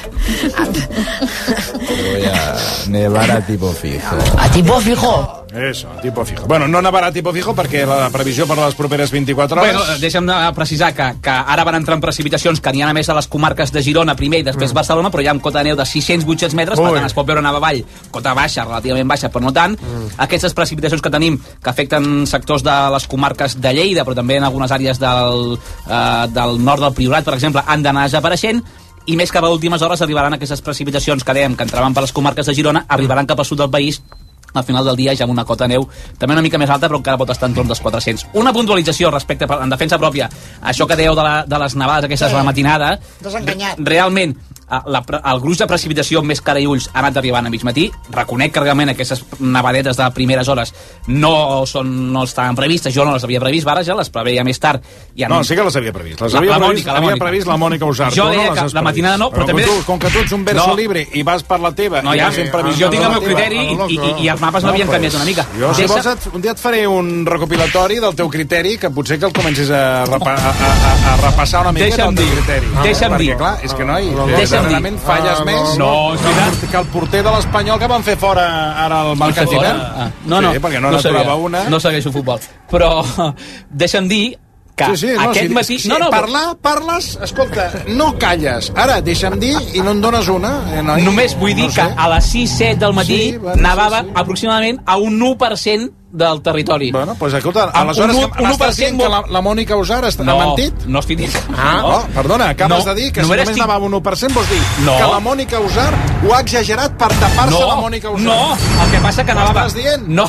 Voy a nevar a tipo fijo. ¿A tipo fijo? Eso, a tipo fijo. Bueno, no nevarà a tipo fijo perquè la previsió per les properes vint-i-quatre hores... Bueno, deixa'm precisar que, que ara van entrar en precipitacions que n'hi ha a més a les comarques de Girona primer i després mm. Barcelona, però hi ha un cota de neu de sis-cents a vuit-cents metres, Ui. Per tant es pot veure anar avall, cota baixa, relativament baixa, però no tant. Mm. Aquestes precipitacions que tenim, que afecten sectors de les comarques de Lleida, però també en algunes àrees del, uh, del nord del Priorat, per exemple, han d'anar desapareixent, i més cap a últimes hores arribaran aquestes precipitacions que dèiem que entraven per les comarques de Girona, arribaran cap al sud del país al final del dia ja amb una cota de neu també una mica més alta, però encara pot estar entorn dels quatre-cents. Una puntualització respecte en defensa pròpia, això que dèieu de, la, de les nevades aquestes a la matinada, realment la, el gruix de precipitació més cara i ulls ha anat arribant a mig matí. Reconec que realment aquestes nevadetes de primeres hores no, són, no estaven previstes, jo no les havia previst, ara ja les preveia més tard. I no, sí que les havia previst. Les havia, la, la previst, Mònica, la havia previst la Mònica Usart. Jo deia no que la matinada no, però, però també... Tu, com que tu ets un verso no. libre i vas per la teva... No, ja, ja jo tinc el meu criteri i, i, i, i els mapes no havien canviat una mica. Jo, si vols, et, un dia et faré un recopilatori del teu criteri, que potser que el comencis a, repa, a, a, a repassar una mica del teu criteri. Deixa'm dir. Perquè, clar, és que no hi... Deixa'm dir. Falles més no, és veritat. Que el porter de l'Espanyol que van fer fora ara al mercat d'hivern. Ah, no, no, sí, perquè no, no n'aturava una. No segueixo futbol. Però deixa'm dir que sí, sí, no, aquest sí, matí... Sí, no, no, parlar, parles, escolta, no calles. Ara, deixa'm dir i no en dones una. Eh, noi, Només vull dir no sé. que a les sis set del matí sí, bueno, nevava sí, sí. aproximadament a un u per cent del territori. Bueno, doncs pues, escolta, aleshores que m'estàs dient que la, la Mònica Usart està no, mentit? No estic dient. Ah, no. Oh, perdona, acabes no, de dir que si només estic... nevava un u per cent vols dir no. que la Mònica Usart ho ha exagerat per tapar-se no, la Mònica Usart. No, el que passa que nevava... M'estàs dient? No.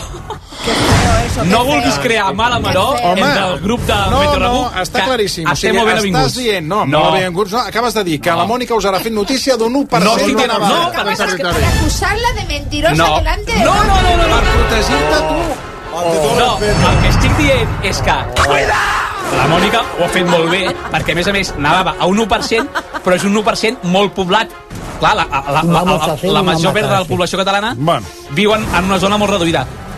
No vulguis crear mala maror entre el grup de no, Meteorologia. No, està claríssim. Estem molt ben avinguts. Estàs dient, no, no. molt ben avinguts, no, acabes de dir que no. la Mònica Usart ha fet notícia d'un u per cent no, de nevada. No, no, no, para acusarla de mentirosa no. delante de... No, no, no, no, no. Per protegir-te tu. Oh. No, el que estic dient és que la Mònica ho ha fet molt bé, perquè a més a més nevava a un u per cent, però és un u per cent molt poblat. Clar, la, la, la, la, la, la major part de la població catalana bueno. viuen en una zona molt reduïda.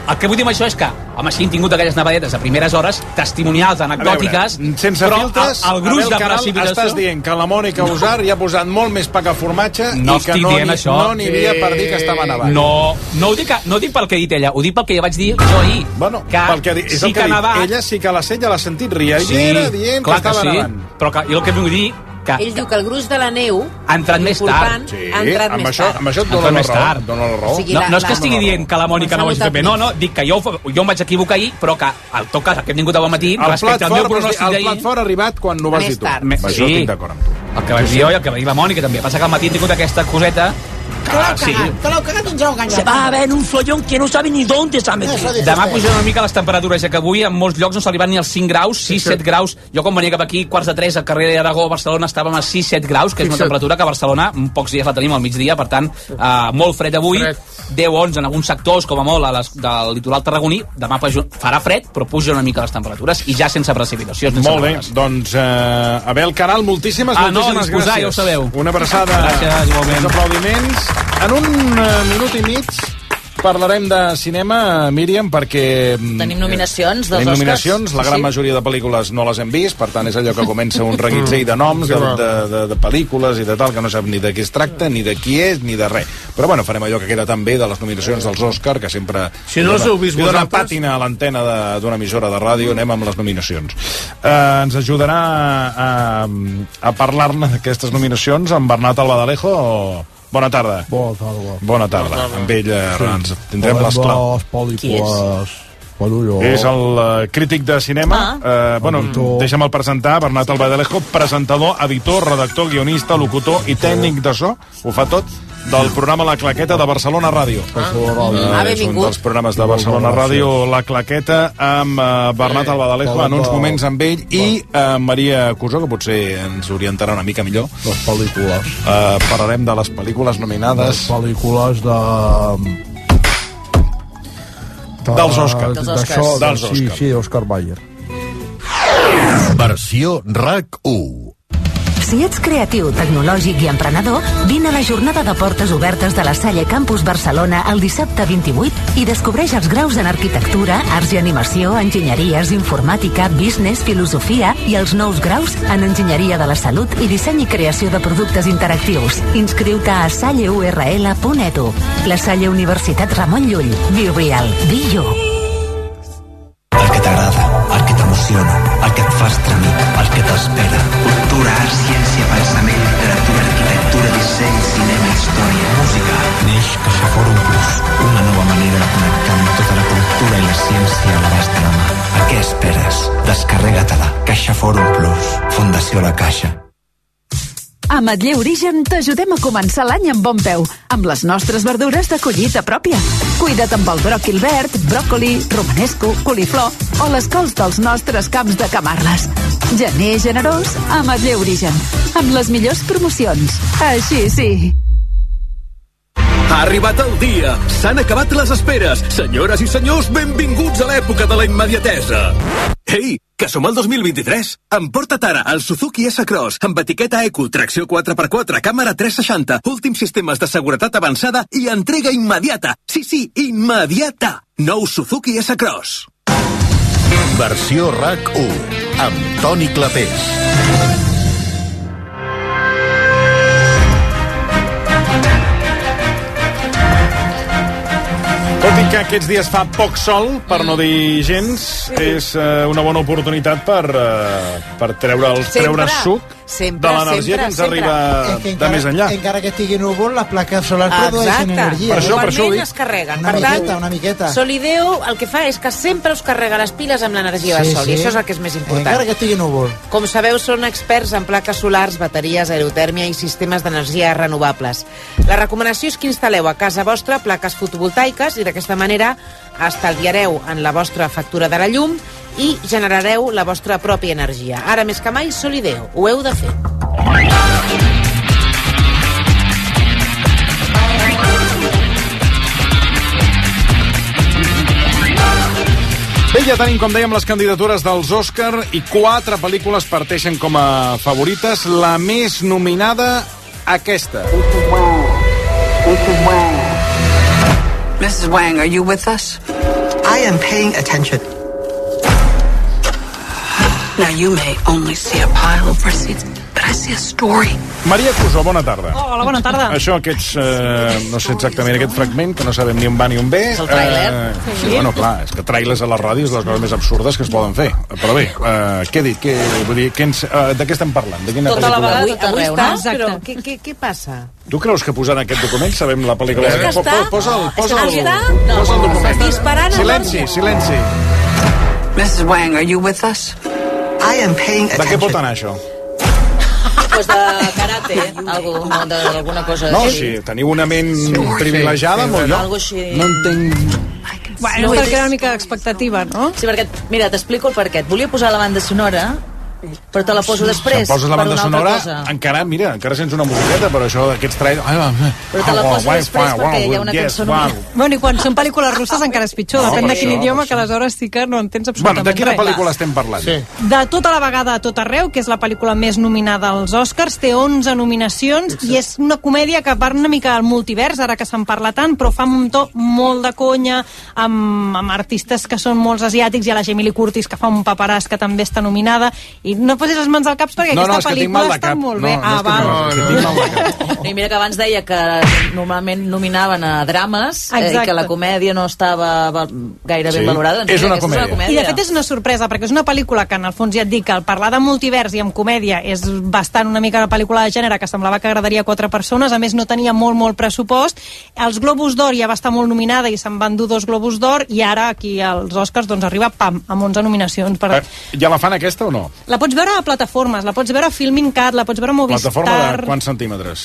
el que vull dir amb això és que, home, sí, hem tingut aquelles nevadetes a primeres hores, testimonials, anecdòtiques, veure, sense però filtres, el, el gruix Abel de Caral, precipitació... estàs dient que la Mònica Usar hi ha posat molt més pacaformatge no i que no n'hi no n'hi havia per dir que estava nevant. No, no ho dic, no ho dic pel que ha dit ella, ho dic pel que ja vaig dir jo ahir. Bueno, que pel que, és sí el que, que ha nevat... dit. Ella sí que la set ja l'ha sentit riera Sí, dient clar que que estava sí, nevant. però que, jo el que vull dir que Ell diu que el gruix de la neu ha entrat més tard. Sí, ha entrat amb més això, tard. amb això et Ha dona entrat la més raó. tard. Dona la raó. O sigui, No, la- no és que la- estigui dient que la Mònica no ho hagi fet bé, no, no, dic que jo, jo em vaig equivocar ahir, però que al tot cas, que hem vingut avui matí, El plat respecte al fort, meu però pronòstic el d'ahir... plat fort ha arribat quan no vas Més dir tu. tard. Amb això Sí. estic d'acord amb tu. El que vaig dir jo i el que va dir la Mònica també. Passa que al matí hem tingut aquesta coseta Que l'heu que sí. cagat, que l'heu cagat i ens heu enganyat. Se va a ver un follón que no sabe ni dónde se ha metido. Eso dice Demà usted. pujaran una mica les temperatures, ja que avui en molts llocs no s'arriben ni als cinc graus, sis set graus. Jo quan venia cap aquí, quarts de tres, al carrer d'Aragó, a Barcelona, estàvem a sis set graus, que és una Fixa't. temperatura que a Barcelona en pocs dies la tenim al migdia, per tant, eh, molt fred avui, Fred. deu onze en alguns sectors, com a molt, a les, del litoral tarragoní. Demà puja- farà fred, però puja una mica les temperatures, i ja sense precipitacions. Sense Molt bé, nevades. doncs eh, Abel Caral, moltíssimes, Ah, no, moltíssimes disposar, gràcies. ja ho sabeu. Una abraçada, Gràcies, igualment. uns aplaudiments. En un eh, minut i mig parlarem de cinema, Míriam, perquè... mm, Tenim nominacions dels Tenim Oscars. nominacions, la gran Sí. majoria de pel·lícules no les hem vist, per tant és allò que comença un reguitzell de noms, de, de, de, de pel·lícules i de tal, que no sap ni de què es tracta, ni de qui és, ni de res. Però bueno, farem allò que queda també de les nominacions dels Òscar, que sempre... Si no les heu vist li dona vosaltres- pàtina a l'antena de- d'una emissora de ràdio, anem amb les nominacions. Eh, ens ajudarà a, a parlar-ne d'aquestes nominacions amb Bernat Albadalejo. Bona tarda. Bona tarda. Bona tarda. Amb ell eh, Sí. ens tindrem les claus. Les pel·lícules... Bueno, jo... És el uh, crític de cinema. Ah. Uh, bueno, deixa'm el presentar. Bernat Albadalejo, presentador, editor, redactor, guionista, locutor i tècnic de so. Ho fa tot del programa La Claqueta de Barcelona Ràdio. Barcelona Ràdio. Ah, és un benvingut. dels programes de Barcelona Ràdio, La Claqueta, amb uh, Bernat Albadalejo, en uns moments amb ell, i uh, Maria Cusó, que potser ens orientarà una mica millor. Les pel·lícules. Uh, parlarem de les pel·lícules nominades. Les pel·lícules de... de Dels Oscars. Dels Dels Oscars. Oscars. Dels Sí, Oscars. sí, Òscar Mayer. Versió RAC u. Si ets creatiu, tecnològic i emprenedor, vine a la jornada de portes obertes de la Salle Campus Barcelona el dissabte vint-i-vuit i descobreix els graus en arquitectura, arts i animació, enginyeries, informàtica, business, filosofia i els nous graus en enginyeria de la salut i disseny i creació de productes interactius. Inscriu-te a salle u r l punt e d u. La Salle Universitat Ramon Llull. Be real. Be you. El que t'agrada, el que t'emociona, el que et fa estremir, el que t'espera. Cultura, art, ciència, pensament, literatura, arquitectura, disseny, cinema, història, música. Neix CaixaForum Plus, una nova manera de connectar amb tota la cultura i la ciència a l'abast de la mà. A què esperes? Descarrega-te-la. CaixaForum Plus. Fundació La Caixa. A Matller Origen t'ajudem a començar l'any amb bon peu, amb les nostres verdures de collita pròpia. Cuida't amb el bròquil verd, bròcoli, romanesco, coliflor o les cols dels nostres camps de Camarles. Gener generós a Matller Origen, amb les millors promocions. Així sí. Ha arribat el dia! S'han acabat les esperes! Senyores i senyors, benvinguts a l'època de la immediatesa! Ei, que som al dos mil vint-i-tres! Emporta't ara el Suzuki S-Cross amb etiqueta Eco, tracció quatre per quatre, càmera tres seixanta, últims sistemes de seguretat avançada i entrega immediata! Sí, sí, immediata! Nou Suzuki S-Cross. Versió RAC u. Amb Toni Clapés. Tot i que aquests dies fa poc sol, per no dir gens, és uh, una bona oportunitat per, uh, per treure el treure suc sempre, de l'energia que ens sempre, arriba És que de encara, més enllà. encara que estigui núvol, les plaques solars produeixen energia. Per això, per això ho Igualment dic. es carreguen. Una per miqueta, tant, una miqueta. Solideo el que fa és que sempre us carrega les piles amb l'energia del sol, i això és el que és més important. Encara que estigui núvol. Com sabeu, són experts en plaques solars, bateries, aerotèrmia i sistemes d'energia renovables. La recomanació és que instal·leu a casa vostra plaques fotovoltaiques i d'aquesta manera estalviareu en la vostra factura de la llum i generareu la vostra pròpia energia. Ara més que mai, Solideo. Ho heu de fer. Bé, ja tenim, com dèiem, les candidatures dels Òscar i quatre pel·lícules parteixen com a favorites. La més nominada, aquesta. Missus Wang, are you with us? I am paying attention. Now you may only see a pile of receipts, but I see a story. Maria Cusó, bona tarda. Hola, bona tarda. Això, aquests, eh, no sé exactament aquest fragment, que no sabem ni on va ni on ve. És el tràiler. Eh, sí, bueno, clar, és que tràilers a la ràdio és les coses més absurdes que es poden fer. Però bé, eh, què he dit? Què, vull dir, què ens, eh, de què estem parlant? De quina Tota la pel·lícula? vegada, avui, avui estàs, Exacte. però què, què, què passa? Tu creus que posant aquest document sabem la pel·lícula? És que Po- està- po- Posa el, posa el, Està? posa el document. Disparant a Silenci, silenci. Missus Wang, are you with us? I am paying De què attention. pot anar això? Pues de karate, algo, no, d'alguna cosa No, així. sí, teniu una ment privilegiada, sí, molt jo. algo així. No entenc... Bueno, No, és perquè és- era una mica d'expectativa, no? Sí, perquè, mira, t'explico el perquè. Et volia posar la banda sonora, però te la poso després. Si em poses la per banda una altra sonora, cosa. encara, mira, encara sents una musiqueta, però això d'aquests trailers... Però te la poso després perquè hi ha una cançó només. Bueno, i quan són pel·lícules russes encara és pitjor, No, depèn per de quin això, idioma, per que aleshores sí que no entens Bueno, absolutament de quina res. pel·lícula estem parlant? Sí. De tota la vegada a tot arreu, que és la pel·lícula més nominada als Oscars, té onze nominacions i és una comèdia que parla una mica al multivers, ara que se'n parla tant, però fa un to molt de conya, amb, amb artistes que són molts asiàtics, i a la Jamie Lee Curtis, que fa un paperàs, que també està nominada, i no posis les mans al cap perquè No, no, aquesta és que tinc mal pel·lícula de està cap. molt No, bé. no Ah, és que val. no, és que tinc mal de cap. I mira que abans deia que normalment nominaven a drames, eh, i Exacte. que la comèdia no estava val- gaire ben Sí, valorada. Doncs és mira, una aquesta comèdia. És una comèdia. I de fet és una sorpresa, perquè és una pel·lícula que en el fons ja et dic que al parlar de multivers i amb comèdia és bastant una mica una pel·lícula de gènere que semblava que agradaria a quatre persones, a més no tenia molt, molt pressupost. Els Globus d'Or ja va estar molt nominada i se'n van dur dos Globus d'Or, i ara aquí als Oscars doncs arriba, pam, amb onze nominacions. Per... Eh, ja la fan aquesta o no? La pots veure a plataformes, la pots veure a Filmin Cat, la pots veure a Movistar... Plataforma de quants centímetres?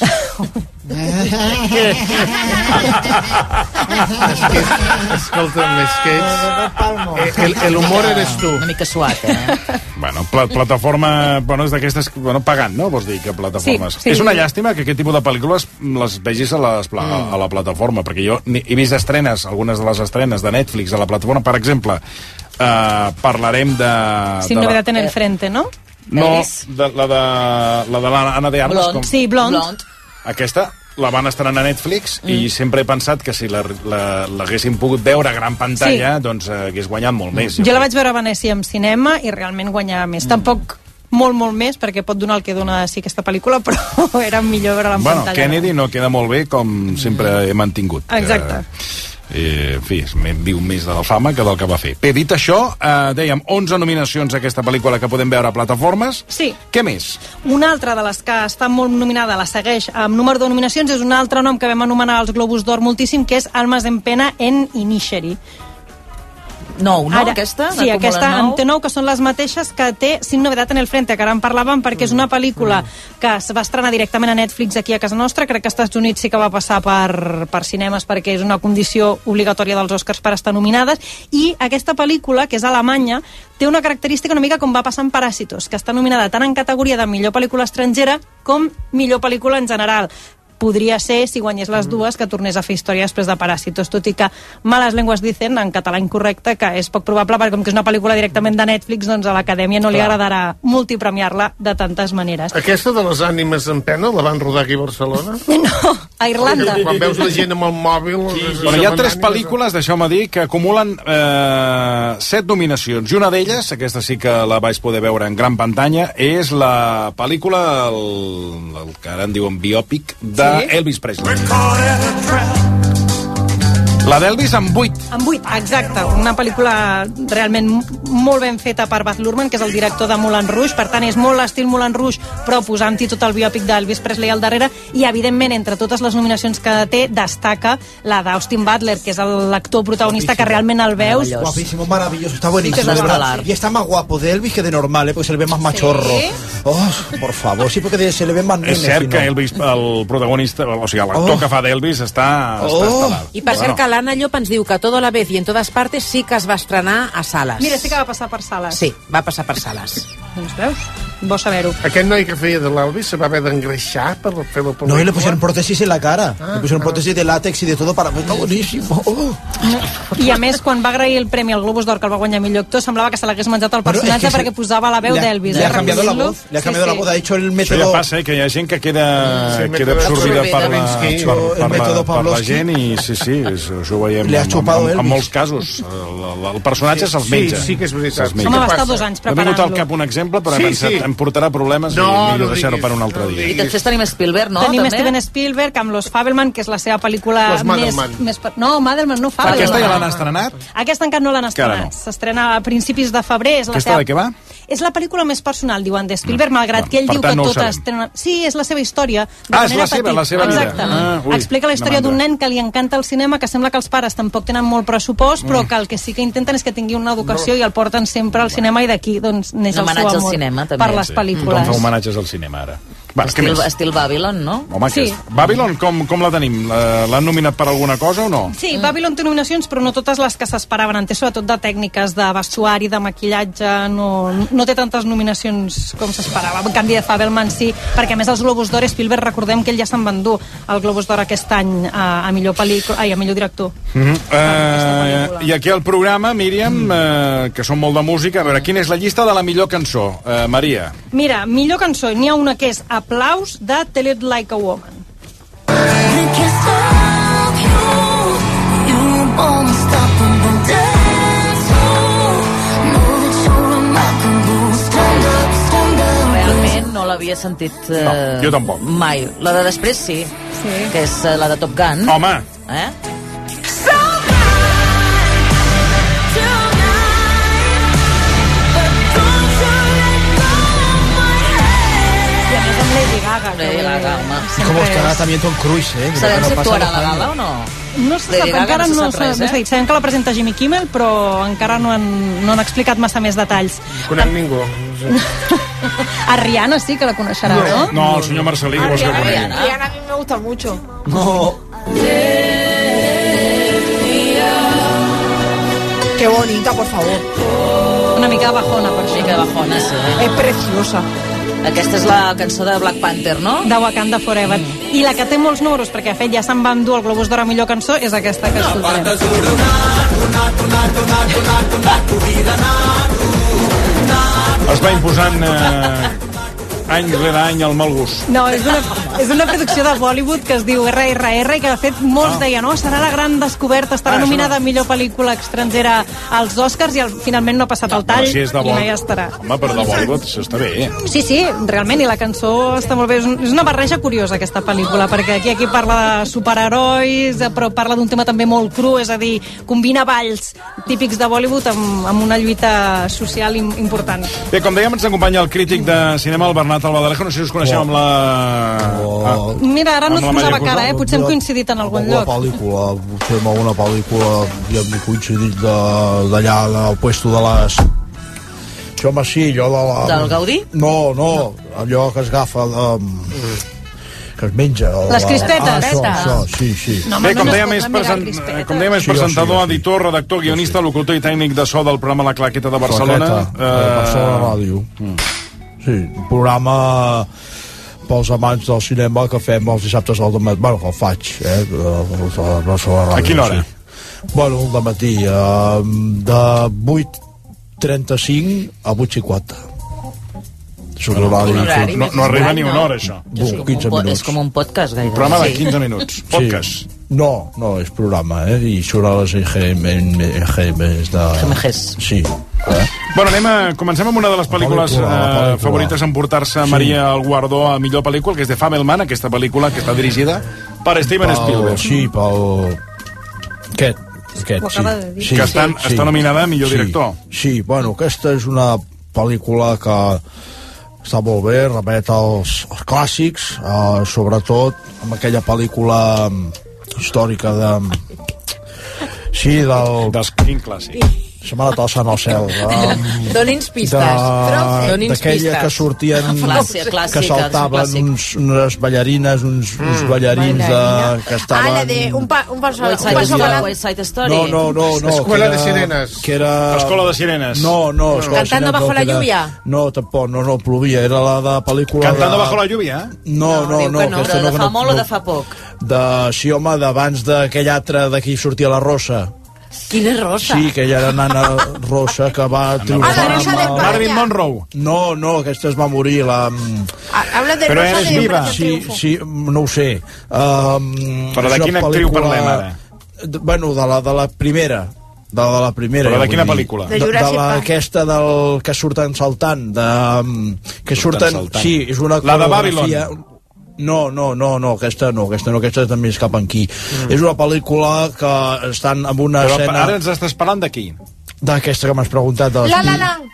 Escolta'm, és que ets... El, el humor eres tu. Una mica suat, eh? Bueno, pla plataforma, bueno, és d'aquestes, bueno, pagant, no? Vols dir que plataformes. Sí, sí. És una llàstima que aquest tipus de pel·lícules les vegis a, les, pla mm. a la plataforma, perquè jo ni- he vist estrenes, algunes de les estrenes de Netflix a la plataforma, per exemple, eh, parlarem de... Sin de novedad en la... el frente, ¿no? No, de, la de la de l'Anna de Armas. Blond. Sí, Blond. Aquesta la van estrenar a Netflix mm. i sempre he pensat que si l'haguéssim pogut veure a gran pantalla, sí. doncs eh, hagués guanyat molt més. Jo la vaig veure a Venècia amb cinema i realment guanyava més. Mm. Tampoc molt, molt més, perquè pot donar el que dona sí aquesta pel·lícula, però era millor veure-la en bueno, pantalla. Kennedy no queda molt bé, com sempre he mantingut. Exacte. Eh, en fi, viu més de la fama que del que va fer. Bé, dit això, eh, dèiem onze nominacions a aquesta pel·lícula que podem veure a plataformes. Sí. Què més? Una altra de les que està molt nominada, la segueix amb número de nominacions, és un altre nom que vam anomenar als Globus d'Or moltíssim, que és Almas en pena en Initiary. Nou, no? Ara, Aquesta? sí, N'acumulen aquesta nou? en té nou, que són les mateixes que té Sin novedad en el frente, que ara en parlàvem, perquè és una pel·lícula que es va estrenar directament a Netflix aquí a casa nostra. Crec que als Estats Units sí que va passar per, per cinemes, perquè és una condició obligatòria dels Oscars per estar nominades. I aquesta pel·lícula, que és alemanya, té una característica una mica com va passar amb Paràsitos, que està nominada tant en categoria de millor pel·lícula estrangera com millor pel·lícula en general. Podria ser, si guanyés les dues, que tornés a fer història després de Paràsitos, tot i que males llengües dicen, en català incorrecte, que és poc probable, perquè com que és una pel·lícula directament de Netflix, doncs a l'Acadèmia no li Clar. agradarà multipremiar-la de tantes maneres. Aquesta de les ànimes en pena la van rodar aquí a Barcelona? No, a Irlanda. Quan veus la gent amb el mòbil... Sí, Però hi ha tres pel·lícules, deixeu-me dir, que acumulen eh, set nominacions. I una d'elles, aquesta sí que la vaig poder veure en gran pantalla, és la pel·lícula, el, el que ara en diuen biòpic, de Sí? Elvis Presley. La d'Elvis amb vuit. Amb vuit, exacte. Una pel·lícula realment molt ben feta per Baz Luhrmann, que és el director de Moulin Rouge. Per tant, és molt l'estil Moulin Rouge, però posant-hi tot el biòpic d'Elvis Presley al darrere. I, evidentment, entre totes les nominacions que té, destaca la d'Austin Butler, que és l'actor protagonista que realment el veus. Guapísimo, maravilloso, está buenísimo. Sí, que es de verdad. estelar. Y está más guapo de Elvis que de normal, ¿eh? Porque se le ve más machorro. Oh, por favor, sí, porque de- se le ven más nenes. És cert si que no. Elvis, el protagonista, o sigui, l'actor Oh. que fa d'Elvis està, està Oh. estel·lar. I per cert que l'Anna Llop ens diu que Todo a la vez i en totes partes sí que es va estrenar a sales. Mira, sí que va passar per sales. Sí, va passar per sales. Doncs veus? bo saber-ho. Aquest noi que feia de l'Elvis se va haver d'engreixar per fer-lo pel No, y le pusieron prótesis en la cara. Ah, le pusieron ah. prótesis de látex y de todo para... Está bonísimo. Oh. I a més, quan va agrair el premi al Globus d'Or que el va guanyar millor actor, semblava que se l'hagués menjat el personatge es que perquè se... posava la veu d'Elvis. Le ha cambiado la voz. Le ha cambiado sí, la voz. Ha hecho el método... Això ja passa, eh, que hi ha gent que queda, sí, queda absorbida per la, per, per, la, per la gent i sí, sí, això ho veiem en, en, en molts casos. El, el personatge se'ls menja. Sí, sí que és veritat. Home, va estar dos anys preparant-lo. M'ha vingut al cap un exemple, però sí, sí. em portarà problemes no, i millor no deixar-ho per un altre dia. I després tenim Spielberg, no? Tenim també? Steven Spielberg amb Los Fabelman, que és la seva pel·lícula més, més... No, Madelman, no Fabelman. Aquesta ja l'han estrenat? Aquesta encara no l'han estrenat. S'estrena a principis de febrer. És la Aquesta seva... de què va? És la pel·lícula més personal, diuen, de Spielberg, no, malgrat no, que ell diu que no totes tenen... Sí, és la seva història. Ah, és la seva, la seva vida. Exacte. Ah, ui, explica la història d'un nen que li encanta el cinema, que sembla que els pares tampoc tenen molt pressupost, però que el que sí que intenten és que tingui una educació no. i el porten sempre al cinema, i d'aquí doncs, neix el seu amor cinema, per les sí. pel·lícules. Com fa homenatges al cinema, ara. Va, estil, estil Babylon, no? Home, sí. Babylon, com, com la tenim? L'han nominat per alguna cosa o no? Sí, mm. Babylon té nominacions, però no totes les que s'esperaven. En té sobretot de tècniques, de vestuari, de maquillatge, no, no té tantes nominacions com s'esperava. En canvi, de Fabelman sí, perquè a més els Globus d'Or, Spielberg, recordem que ell ja se'n va endur el Globus d'Or aquest any a, a millor pel·lícula, ai, a millor director. Mm-hmm. uh, I aquí al programa, Míriam, mm. uh, que són molt de música, a veure, quina és la llista de la millor cançó? Uh, Maria. Mira, millor cançó, n'hi ha una que és Aplaus, de Tell It Like a Woman. Realment no l'havia sentit eh, no, jo tampoc. mai. La de després sí, sí. que és eh, la de Top Gun. Home! Eh? Lady Gaga. Lady Gaga, home. ¿Cómo estará también Tom Cruise, eh? Sabem no si actuarà la gala o no? No se sap, encara no s'ha no dit. Sabem que la presenta Jimmy Kimmel, però encara no han, no han explicat massa més detalls. No conec ningú. A Rihanna sí que la coneixerà, no? No, no el senyor Marcelí que vols que conegui. Rihanna a mi me gusta mucho. No. Qué bonita, por favor. Una mica de bajona, per això. Una mica de bajona, sí. És preciosa. Aquesta és la cançó de Black Panther, no? De Wakanda Forever. Mm. I la que té molts números, perquè de fet ja se'n va endur el Globus d'Or a millor cançó, és aquesta que escoltarem. Es va imposant eh, any rere any el mal gust. No, és una, és una producció de Bollywood que es diu erre erre erre i que de fet molts deien, no, serà la gran descoberta, estarà ah, nominada a millor pel·lícula estrangera als Oscars, i el, finalment no ha passat el tall, no, si és de i mai estarà. Home, però de Bollywood això està bé, eh? Sí, sí, realment, i la cançó està molt bé. És, un, és una barreja curiosa aquesta pel·lícula, perquè aquí aquí parla de superherois, però parla d'un tema també molt cru, és a dir, combina balls típics de Bollywood amb, amb una lluita social important. Bé, com dèiem, ens acompanya el crític de cinema, el Bernat Albaladejo. No sé si us coneixem oh. amb la... Oh. Ah, Mira, ara no et posava cara, eh? Potser hem coincidit en algun lloc. Una pel·lícula, potser amb alguna pel·lícula i hem coincidit d'allà al puesto de les... Això, home, sí, allò de la... Del Gaudí? No, no, allò que es agafa de... que es menja. Les crispetes. Ah, això, això, sí, sí. No, Bé, com no dèiem, és, present... com dèiem, és sí, presentador, sí, sí. editor, redactor, guionista, sí, sí. locutor i tècnic de so del programa La Claqueta de Barcelona. Claqueta, uh... de Barcelona Ràdio. Mm. Sí, un programa pels amants del cinema que fem els dissabtes al dematí. Bueno, que el faig, eh? A Barcelona Ràdio. A quina hora? Sí. Bueno, al dematí, eh, de vuit trenta-cinc a vuit cinquanta. No, no, no, no arriba ni una hora, això. Bum, quinze minuts. És com un podcast, gairebé. Programa de quinze minuts. Podcast. Sí. No, no, és programa, eh? I surt a les E G M de... G M Gs. Sí. Eh? Bueno, anem a... Comencem amb una de les pel·lícules eh, favorites en portar-se sí. Maria el guardó a millor pel·lícula, que és de Fabelman, aquesta pel·lícula que està dirigida per Steven Spielberg. Sí, pel... Aquest, aquest, sí. sí. Que estan, sí. està nominada a millor sí. director. Sí, bueno, aquesta és una pel·lícula que està molt bé, remet als, als clàssics, eh, sobretot amb aquella pel·lícula històrica de... Sí, del... Dels quin clàssic? Se m'ha anat alçant al cel. Um, Doni'ns pistes. de- Doni'ns D'aquella pistes. que sortien, Clàssica, clàssica, que saltaven clàssic. uns, unes ballarines, uns, uns ballarins de, que estaven... Ah, la de un, pa, un paso, West un Side paso Story. para West Side Story. No, no, no, no. Escuela que de era- sirenes. Que era... Escola de sirenes. No, no. Escola de Cantando sirenes bajo no, la que era- lluvia. No, tampoc, no, no, plovia. Era la de pel·lícula... Cantando de... bajo la lluvia? No, no, diu no. que no. aquesta Però de que fa molt o de fa poc? De, sí, home, d'abans d'aquell altre d'aquí sortia la Rosa. Quina rosa? Sí, que ella era nana rosa que va triomfar Ah, la Rosa amb de el- España. Marilyn Monroe. No, no, aquesta es va morir. La... Ah, habla de Però Rosa és de viva. Operación Sí, Triunfo. sí, no ho sé. Um, Però de és una quina actriu pel·lícula- parlem ara? D- Bueno, de la, de la primera. De, de la primera. Però de ja quina vull dir. pel·lícula? De De, de Jurassic la, Park. aquesta del que surten saltant. De, um, que surten... saltant. Sí, és una La de coreografia... No, no, no, no, aquesta no, aquesta no, aquesta també és cap aquí. Mm. És una pel·lícula que estan amb una Però escena... ara ens estàs parlant d'aquí. D'aquesta que m'has preguntat. De les... La La La.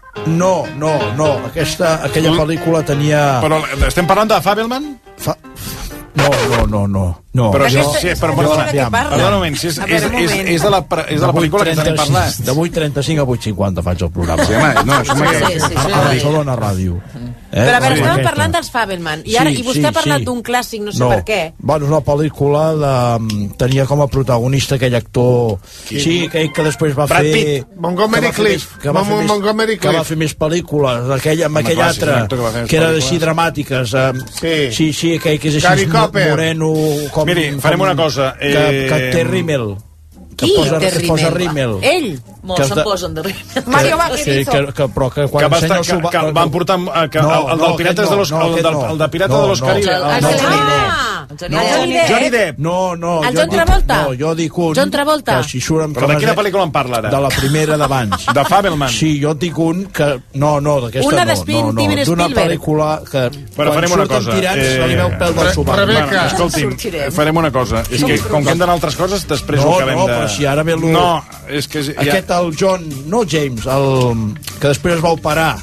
No, no, no, aquesta, aquella pel·lícula tenia... Però estem parlant de Fabelman? Fa... No, no, no, no. no. Però jo- sí, sí, però jo- perdona, aviam, perdona un moment, si és, A és, veure, un és, moment. és de la, pre- és de la pel·lícula que tenim parlat. De vuit trenta-cinc a vuit cinquanta faig el programa. Sí, home, no, això m'ha Sí, sí, sí, A sí. Barcelona Ràdio. Eh? Però a veure, Sí, estàvem aquesta. parlant dels Fabelman. I, ara, Sí, i vostè sí, ha parlat sí. d'un clàssic, no sé per què. Bueno, és una pel·lícula de... Tenia com a protagonista aquell actor... Sí, aquell que després va Brad fer... Pitt. Montgomery que va fer Clift. més- Que va, fer Mon- més, Montgomery que va Clift. fer més pel·lícules. Aquell, amb Home, aquell clar, si és un altre, actor que va fer més que era pel·lícules. així dramàtiques. Eh, Sí. sí, sí, aquell que és així Gary Cooper. moreno... Com, Miri, farem com, una cosa, Que, eh, que té rímel. Que Qui posa, té que posa rímel? rímel. Ell? Molts Que se'n has de- posen de rímel. Mario Sí, Vaquerizo. que, que, però que quan Que, va ensenya estar, el que, suba... que el van portar amb, eh, que, No, el, el no, del Pirates aquest de no, los, no, el, aquest del, no. el de Pirata No, de los no. Caribe. El- el- el no, Johnny Ah! El Johnny El Depp. Johnny Depp. Johnny Depp. No, no. El jo John dic- Travolta? No, jo dic un... John Travolta? Que si surt amb Però de quina camisa- pel·lícula en parla ara? De la primera d'abans. De Fabelman. Sí, jo et dic un que... No, no, d'aquesta Una no. de Steven- no, no, Steven d'una Spielberg. pel·lícula que... Però quan farem una surten cosa. tirats se li veu pèl del Re- sobac. Rebeca. Bueno, escolti'm, Sortirem. farem una cosa. És que, com que hem d'anar a altres coses, després No, ho acabem no, de... però si ara ve lo- No, és que... Ja... Aquest, el John... No James, el... Que després es va operar.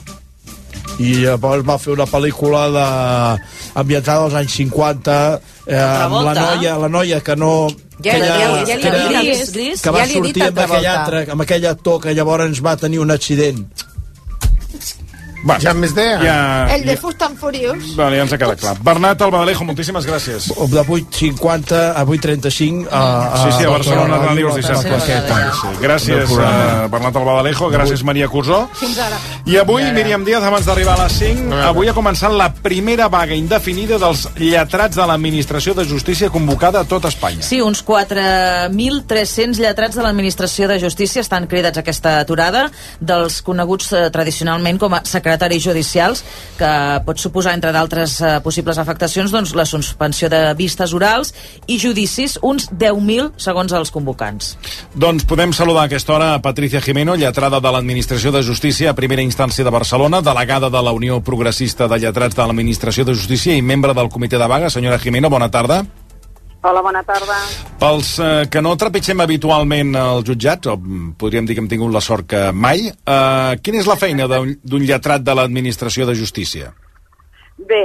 I llavors va fer una pel·lícula de... ambientada als anys cinquanta eh, amb la Travolta. noia, la noia que no... Ja, que ja, ella- ja, ja li que he era- dit. Gris, gris. que va Ja li he dit sortir amb a aquell, Travolta. altre, amb aquell actor que llavors va tenir un accident. Va, Ja més deia. ja, El de ja, Fast and Furious. vale, ja ens ha quedat clar. Bernat Albaladejo, moltíssimes gràcies. De vuit cinquanta a vuit trenta-cinc a, a, Sí, sí, a Barcelona Ràdio els dissabtes. Aquest any. Sí, gràcies, uh, Bernat Albaladejo, gràcies, Maria Cusó. Fins ara. I avui, Míriam Díaz, abans d'arribar a les cinc, avui ha començat la primera vaga indefinida dels lletrats de l'Administració de Justícia convocada a tot Espanya. Sí, uns quatre mil tres-cents lletrats de l'Administració de Justícia estan cridats a aquesta aturada dels coneguts eh, tradicionalment com a secretaris judicials, que pot suposar, entre d'altres eh, possibles afectacions, doncs, la suspensió de vistes orals i judicis, uns deu mil segons els convocants. Doncs podem saludar a aquesta hora a Patricia Jimeno, lletrada de l'Administració de Justícia a primera instància de Barcelona, delegada de la Unió Progressista de Lletrats de l'Administració de Justícia i membre del comitè de vaga. Senyora Jimeno, bona tarda. Hola, bona tarda. Pels eh, que no trepitgem habitualment als jutjats, o mm, podríem dir que hem tingut la sort que mai, eh, quina és la feina d'un d'un lletrat de l'Administració de Justícia? Bé,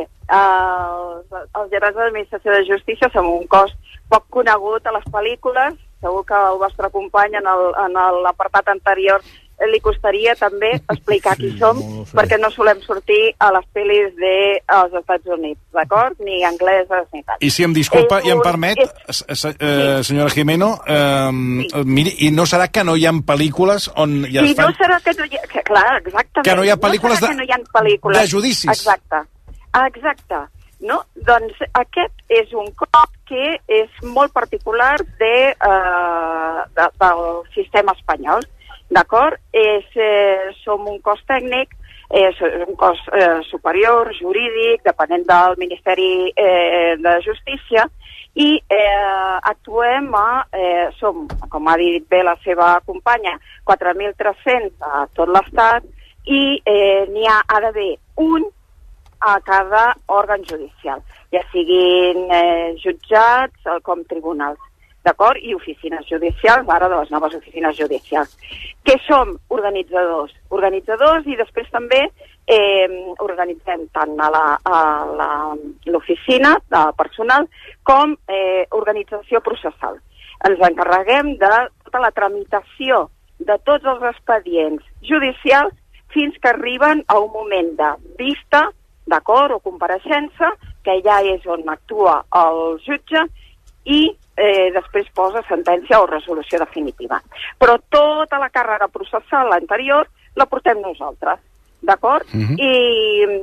els, els lletrats de l'Administració de Justícia som un cos poc conegut a les pel·lícules. Segur que el vostre company en el- en l'apartat anterior eh, li costaria també explicar qui som, perquè no solem sortir a les pel·lis dels Estats Units, d'acord? Ni angleses ni tal. I si em disculpa És i em un- permet, és- eh, se- eh, senyora Jimeno, eh, miri, i no serà que no hi ha pel·lícules on ja I es fan... no serà que no hi ha... Que, clar, exactament. Que no hi ha pel·lícules no serà de- que no hi ha pel·lícules de judicis. Exacte. Exacte. No? Doncs aquest és un cop que és molt particular de, eh, de, del sistema espanyol. D'acord? És, eh, som un cos tècnic, és un cos eh, superior, jurídic, depenent del Ministeri eh, de Justícia, i eh, actuem a, eh, som, com ha dit bé la seva companya, quatre mil tres-cents a tot l'Estat, i eh, n'hi ha, ha d'haver un a cada òrgan judicial, ja siguin eh, jutjats eh, com tribunals, d'acord? I oficines judicials, ara de les noves oficines judicials. Què som? Organitzadors. Organitzadors i després també eh, organitzem tant a la- a la- l'oficina de personal com eh, organització processal. Ens encarreguem de tota la tramitació de tots els expedients judicials fins que arriben a un moment de vista, d'acord, o compareixença, que ja és on actua el jutge, i eh, després posa sentència o resolució definitiva. Però tota la càrrega processal anterior la portem nosaltres, d'acord? Mhm. I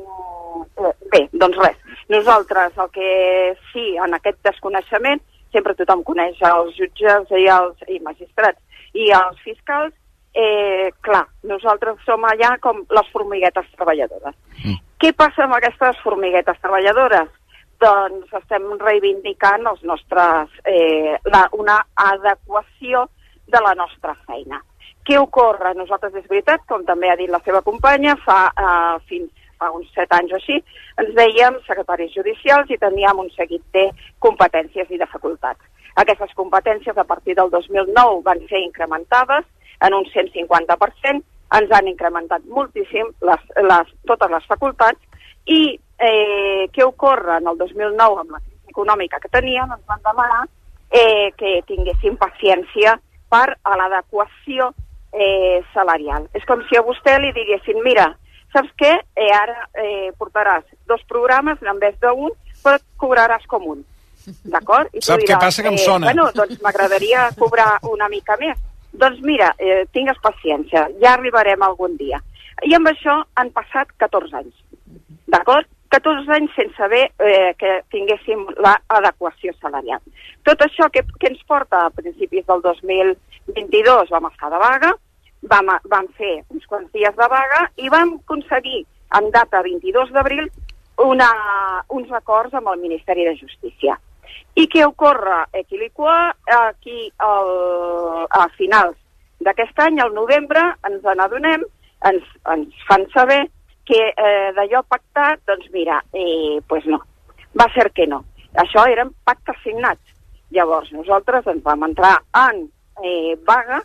bé, doncs res, nosaltres el que sí, en aquest desconeixement, sempre tothom coneix els jutges i els i magistrats i els fiscals, eh, clar, nosaltres som allà com les formiguetes treballadores. Mm. Què passa amb aquestes formiguetes treballadores? Doncs estem reivindicant els nostres, eh, la, una adequació de la nostra feina. Què ocorre? Nosaltres, és veritat, com també ha dit la seva companya, fa eh, fins fa uns set anys o així, ens dèiem secretaris judicials i teníem un seguit de competències i de facultats. Aquestes competències a partir del dos mil nou van ser incrementades en un cent cinquanta per cent, ens han incrementat moltíssim les, les, totes les facultats i eh, què ocorre en el dos mil nou amb la crisi econòmica que teníem? Ens van demanar eh, que tinguéssim paciència per a l'adequació eh, salarial. És com si a vostè li diguessin, mira, saps què? Eh, ara eh, portaràs dos programes en vez d'un, però cobraràs com un. D'acord? I tu Sap diràs, què passa, que em eh, sona? Bueno, doncs m'agradaria cobrar una mica més. Doncs mira, eh, tingues paciència, ja arribarem algun dia. I amb això han passat catorze anys. D'acord? catorze anys sense saber eh, que tinguéssim l'adequació salarial. Tot això que, que ens porta a principis del dos mil vint-i-dos vam estar de vaga, vam, vam fer uns quants dies de vaga i vam aconseguir, en data vint-i-dos d'abril, una, uns acords amb el Ministeri de Justícia. I què ocorre? Equiliqua, aquí el, a finals d'aquest any, al novembre, ens n'adonem, ens, ens fan saber que eh, d'allò pactat, doncs mira, eh, pues no, va ser que no. Això eren pactes signats. Llavors nosaltres ens vam entrar en eh, vaga,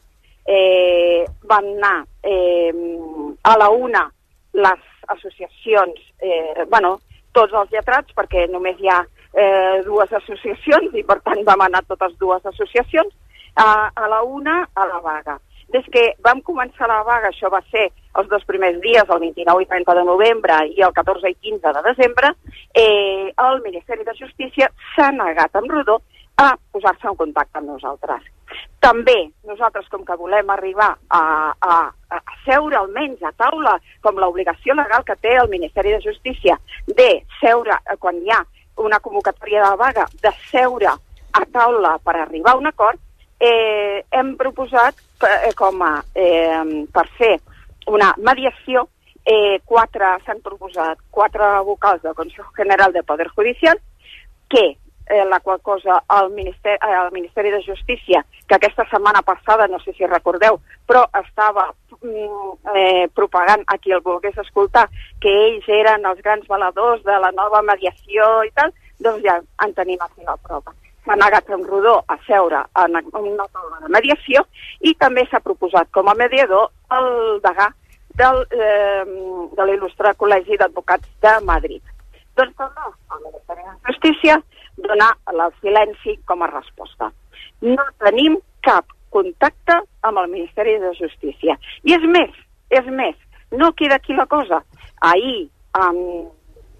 eh, van anar eh, a la una les associacions, eh, bueno, tots els lletrats, perquè només hi ha eh, dues associacions i per tant vam anar totes dues associacions, a, a la una a la vaga. Des que vam començar la vaga, això va ser els dos primers dies, el vint-i-nou i trenta de novembre i el catorze i quinze de desembre, eh, el Ministeri de Justícia s'ha negat en rodó a posar-se en contacte amb nosaltres. També nosaltres, com que volem arribar a, a, a seure almenys a taula, com l'obligació legal que té el Ministeri de Justícia de seure, quan hi ha una convocatòria de vaga, de seure a taula per arribar a un acord, eh, hem proposat eh, com a, eh, per fer una mediació, eh, quatre, s'han proposat quatre vocals del Consejo General de Poder Judicial, que eh, la qual cosa el Ministeri, eh, el Ministeri de Justícia, que aquesta setmana passada, no sé si recordeu, però estava mm, eh, propagant a qui el volgués escoltar, que ells eren els grans valedors de la nova mediació i tal, doncs ja en tenim aquí la prova. S'ha negat en rodó a seure en una taula de mediació i també s'ha proposat com a mediador el degà del, eh, de l'il·lustre Col·legi d'Advocats de Madrid. Doncs també el Ministeri de Justícia dona el silenci com a resposta. No tenim cap contacte amb el Ministeri de Justícia. I és més, és més, no queda aquí la cosa. Ahir, en,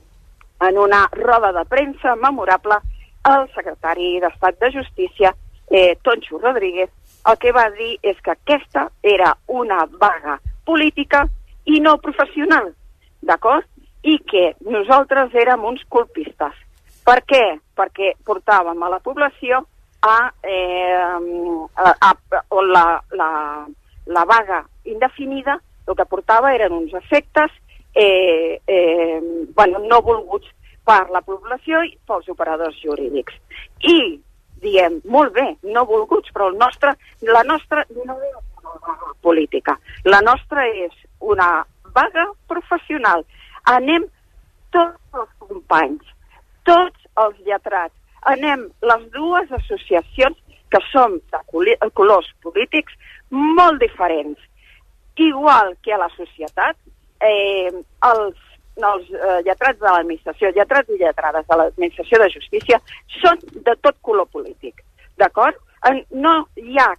en una roda de premsa memorable, el secretari d'Estat de Justícia, eh, Tonxo Rodríguez, el que va dir és que aquesta era una vaga política i no professional, d'acord? I que nosaltres érem uns colpistes. Per què? Perquè portàvem a la població a, eh, a, a, a la, la, la vaga indefinida, el que portava eren uns efectes eh, eh, bueno, no volguts per la població i pels operadors jurídics. I diem, molt bé, no volguts, però el nostre, la nostra no és una vaga política. La nostra és una vaga professional. Anem tots els companys, tots els lletrats, anem les dues associacions que som de colors polítics molt diferents. Igual que a la societat, eh, els els eh, lletrats de l'administració, lletrats i lletrades de l'administració de justícia són de tot color polític, d'acord? No hi ha cap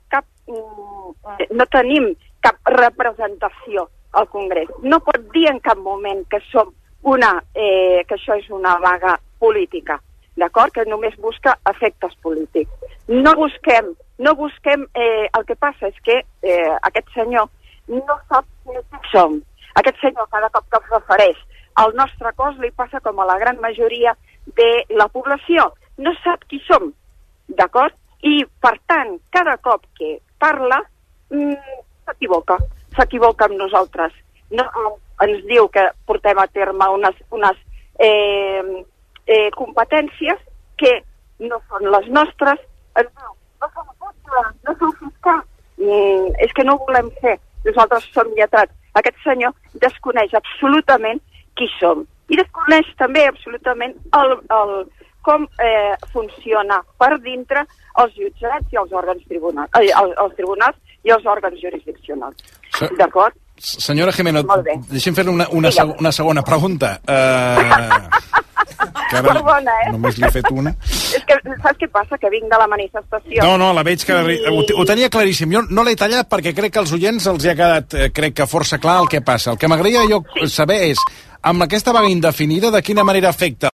no tenim cap representació al Congrés. No pot dir en cap moment que som una, eh, que això és una vaga política, d'acord? Que només busca efectes polítics. No busquem, no busquem, eh, el que passa és que eh, aquest senyor no sap qui som. Aquest senyor cada cop que es refereix al nostre cos li passa com a la gran majoria de la població. No sap qui som, d'acord? I, per tant, cada cop que parla, mmm, s'equivoca. S'equivoca amb nosaltres. No, ens diu que portem a terme unes, unes eh, eh, competències que no són les nostres. Ens diu, no som jutges, no som fiscals. Mm, és que no ho volem fer. Nosaltres som lletrats. Aquest senyor desconeix absolutament qui som. I desconeix també absolutament el, el, com eh, funciona per dintre els jutjats i els òrgans tribunals, eh, els, els tribunals i els òrgans jurisdiccionals. Se... D'acord? Senyora Jimeno, deixi'm fer-li una, una, seg una segona pregunta. Uh, que ara Perdona, eh? Només li he fet una. És que, saps què passa? Que vinc de la manifestació. No, no, la veig que I... ho, ho tenia claríssim. Jo no l'he tallat perquè crec que als oients els hi ha quedat, eh, crec que força clar el que passa. El que m'agradaria jo sí. saber és, amb aquesta vaga indefinida, de quina manera afecta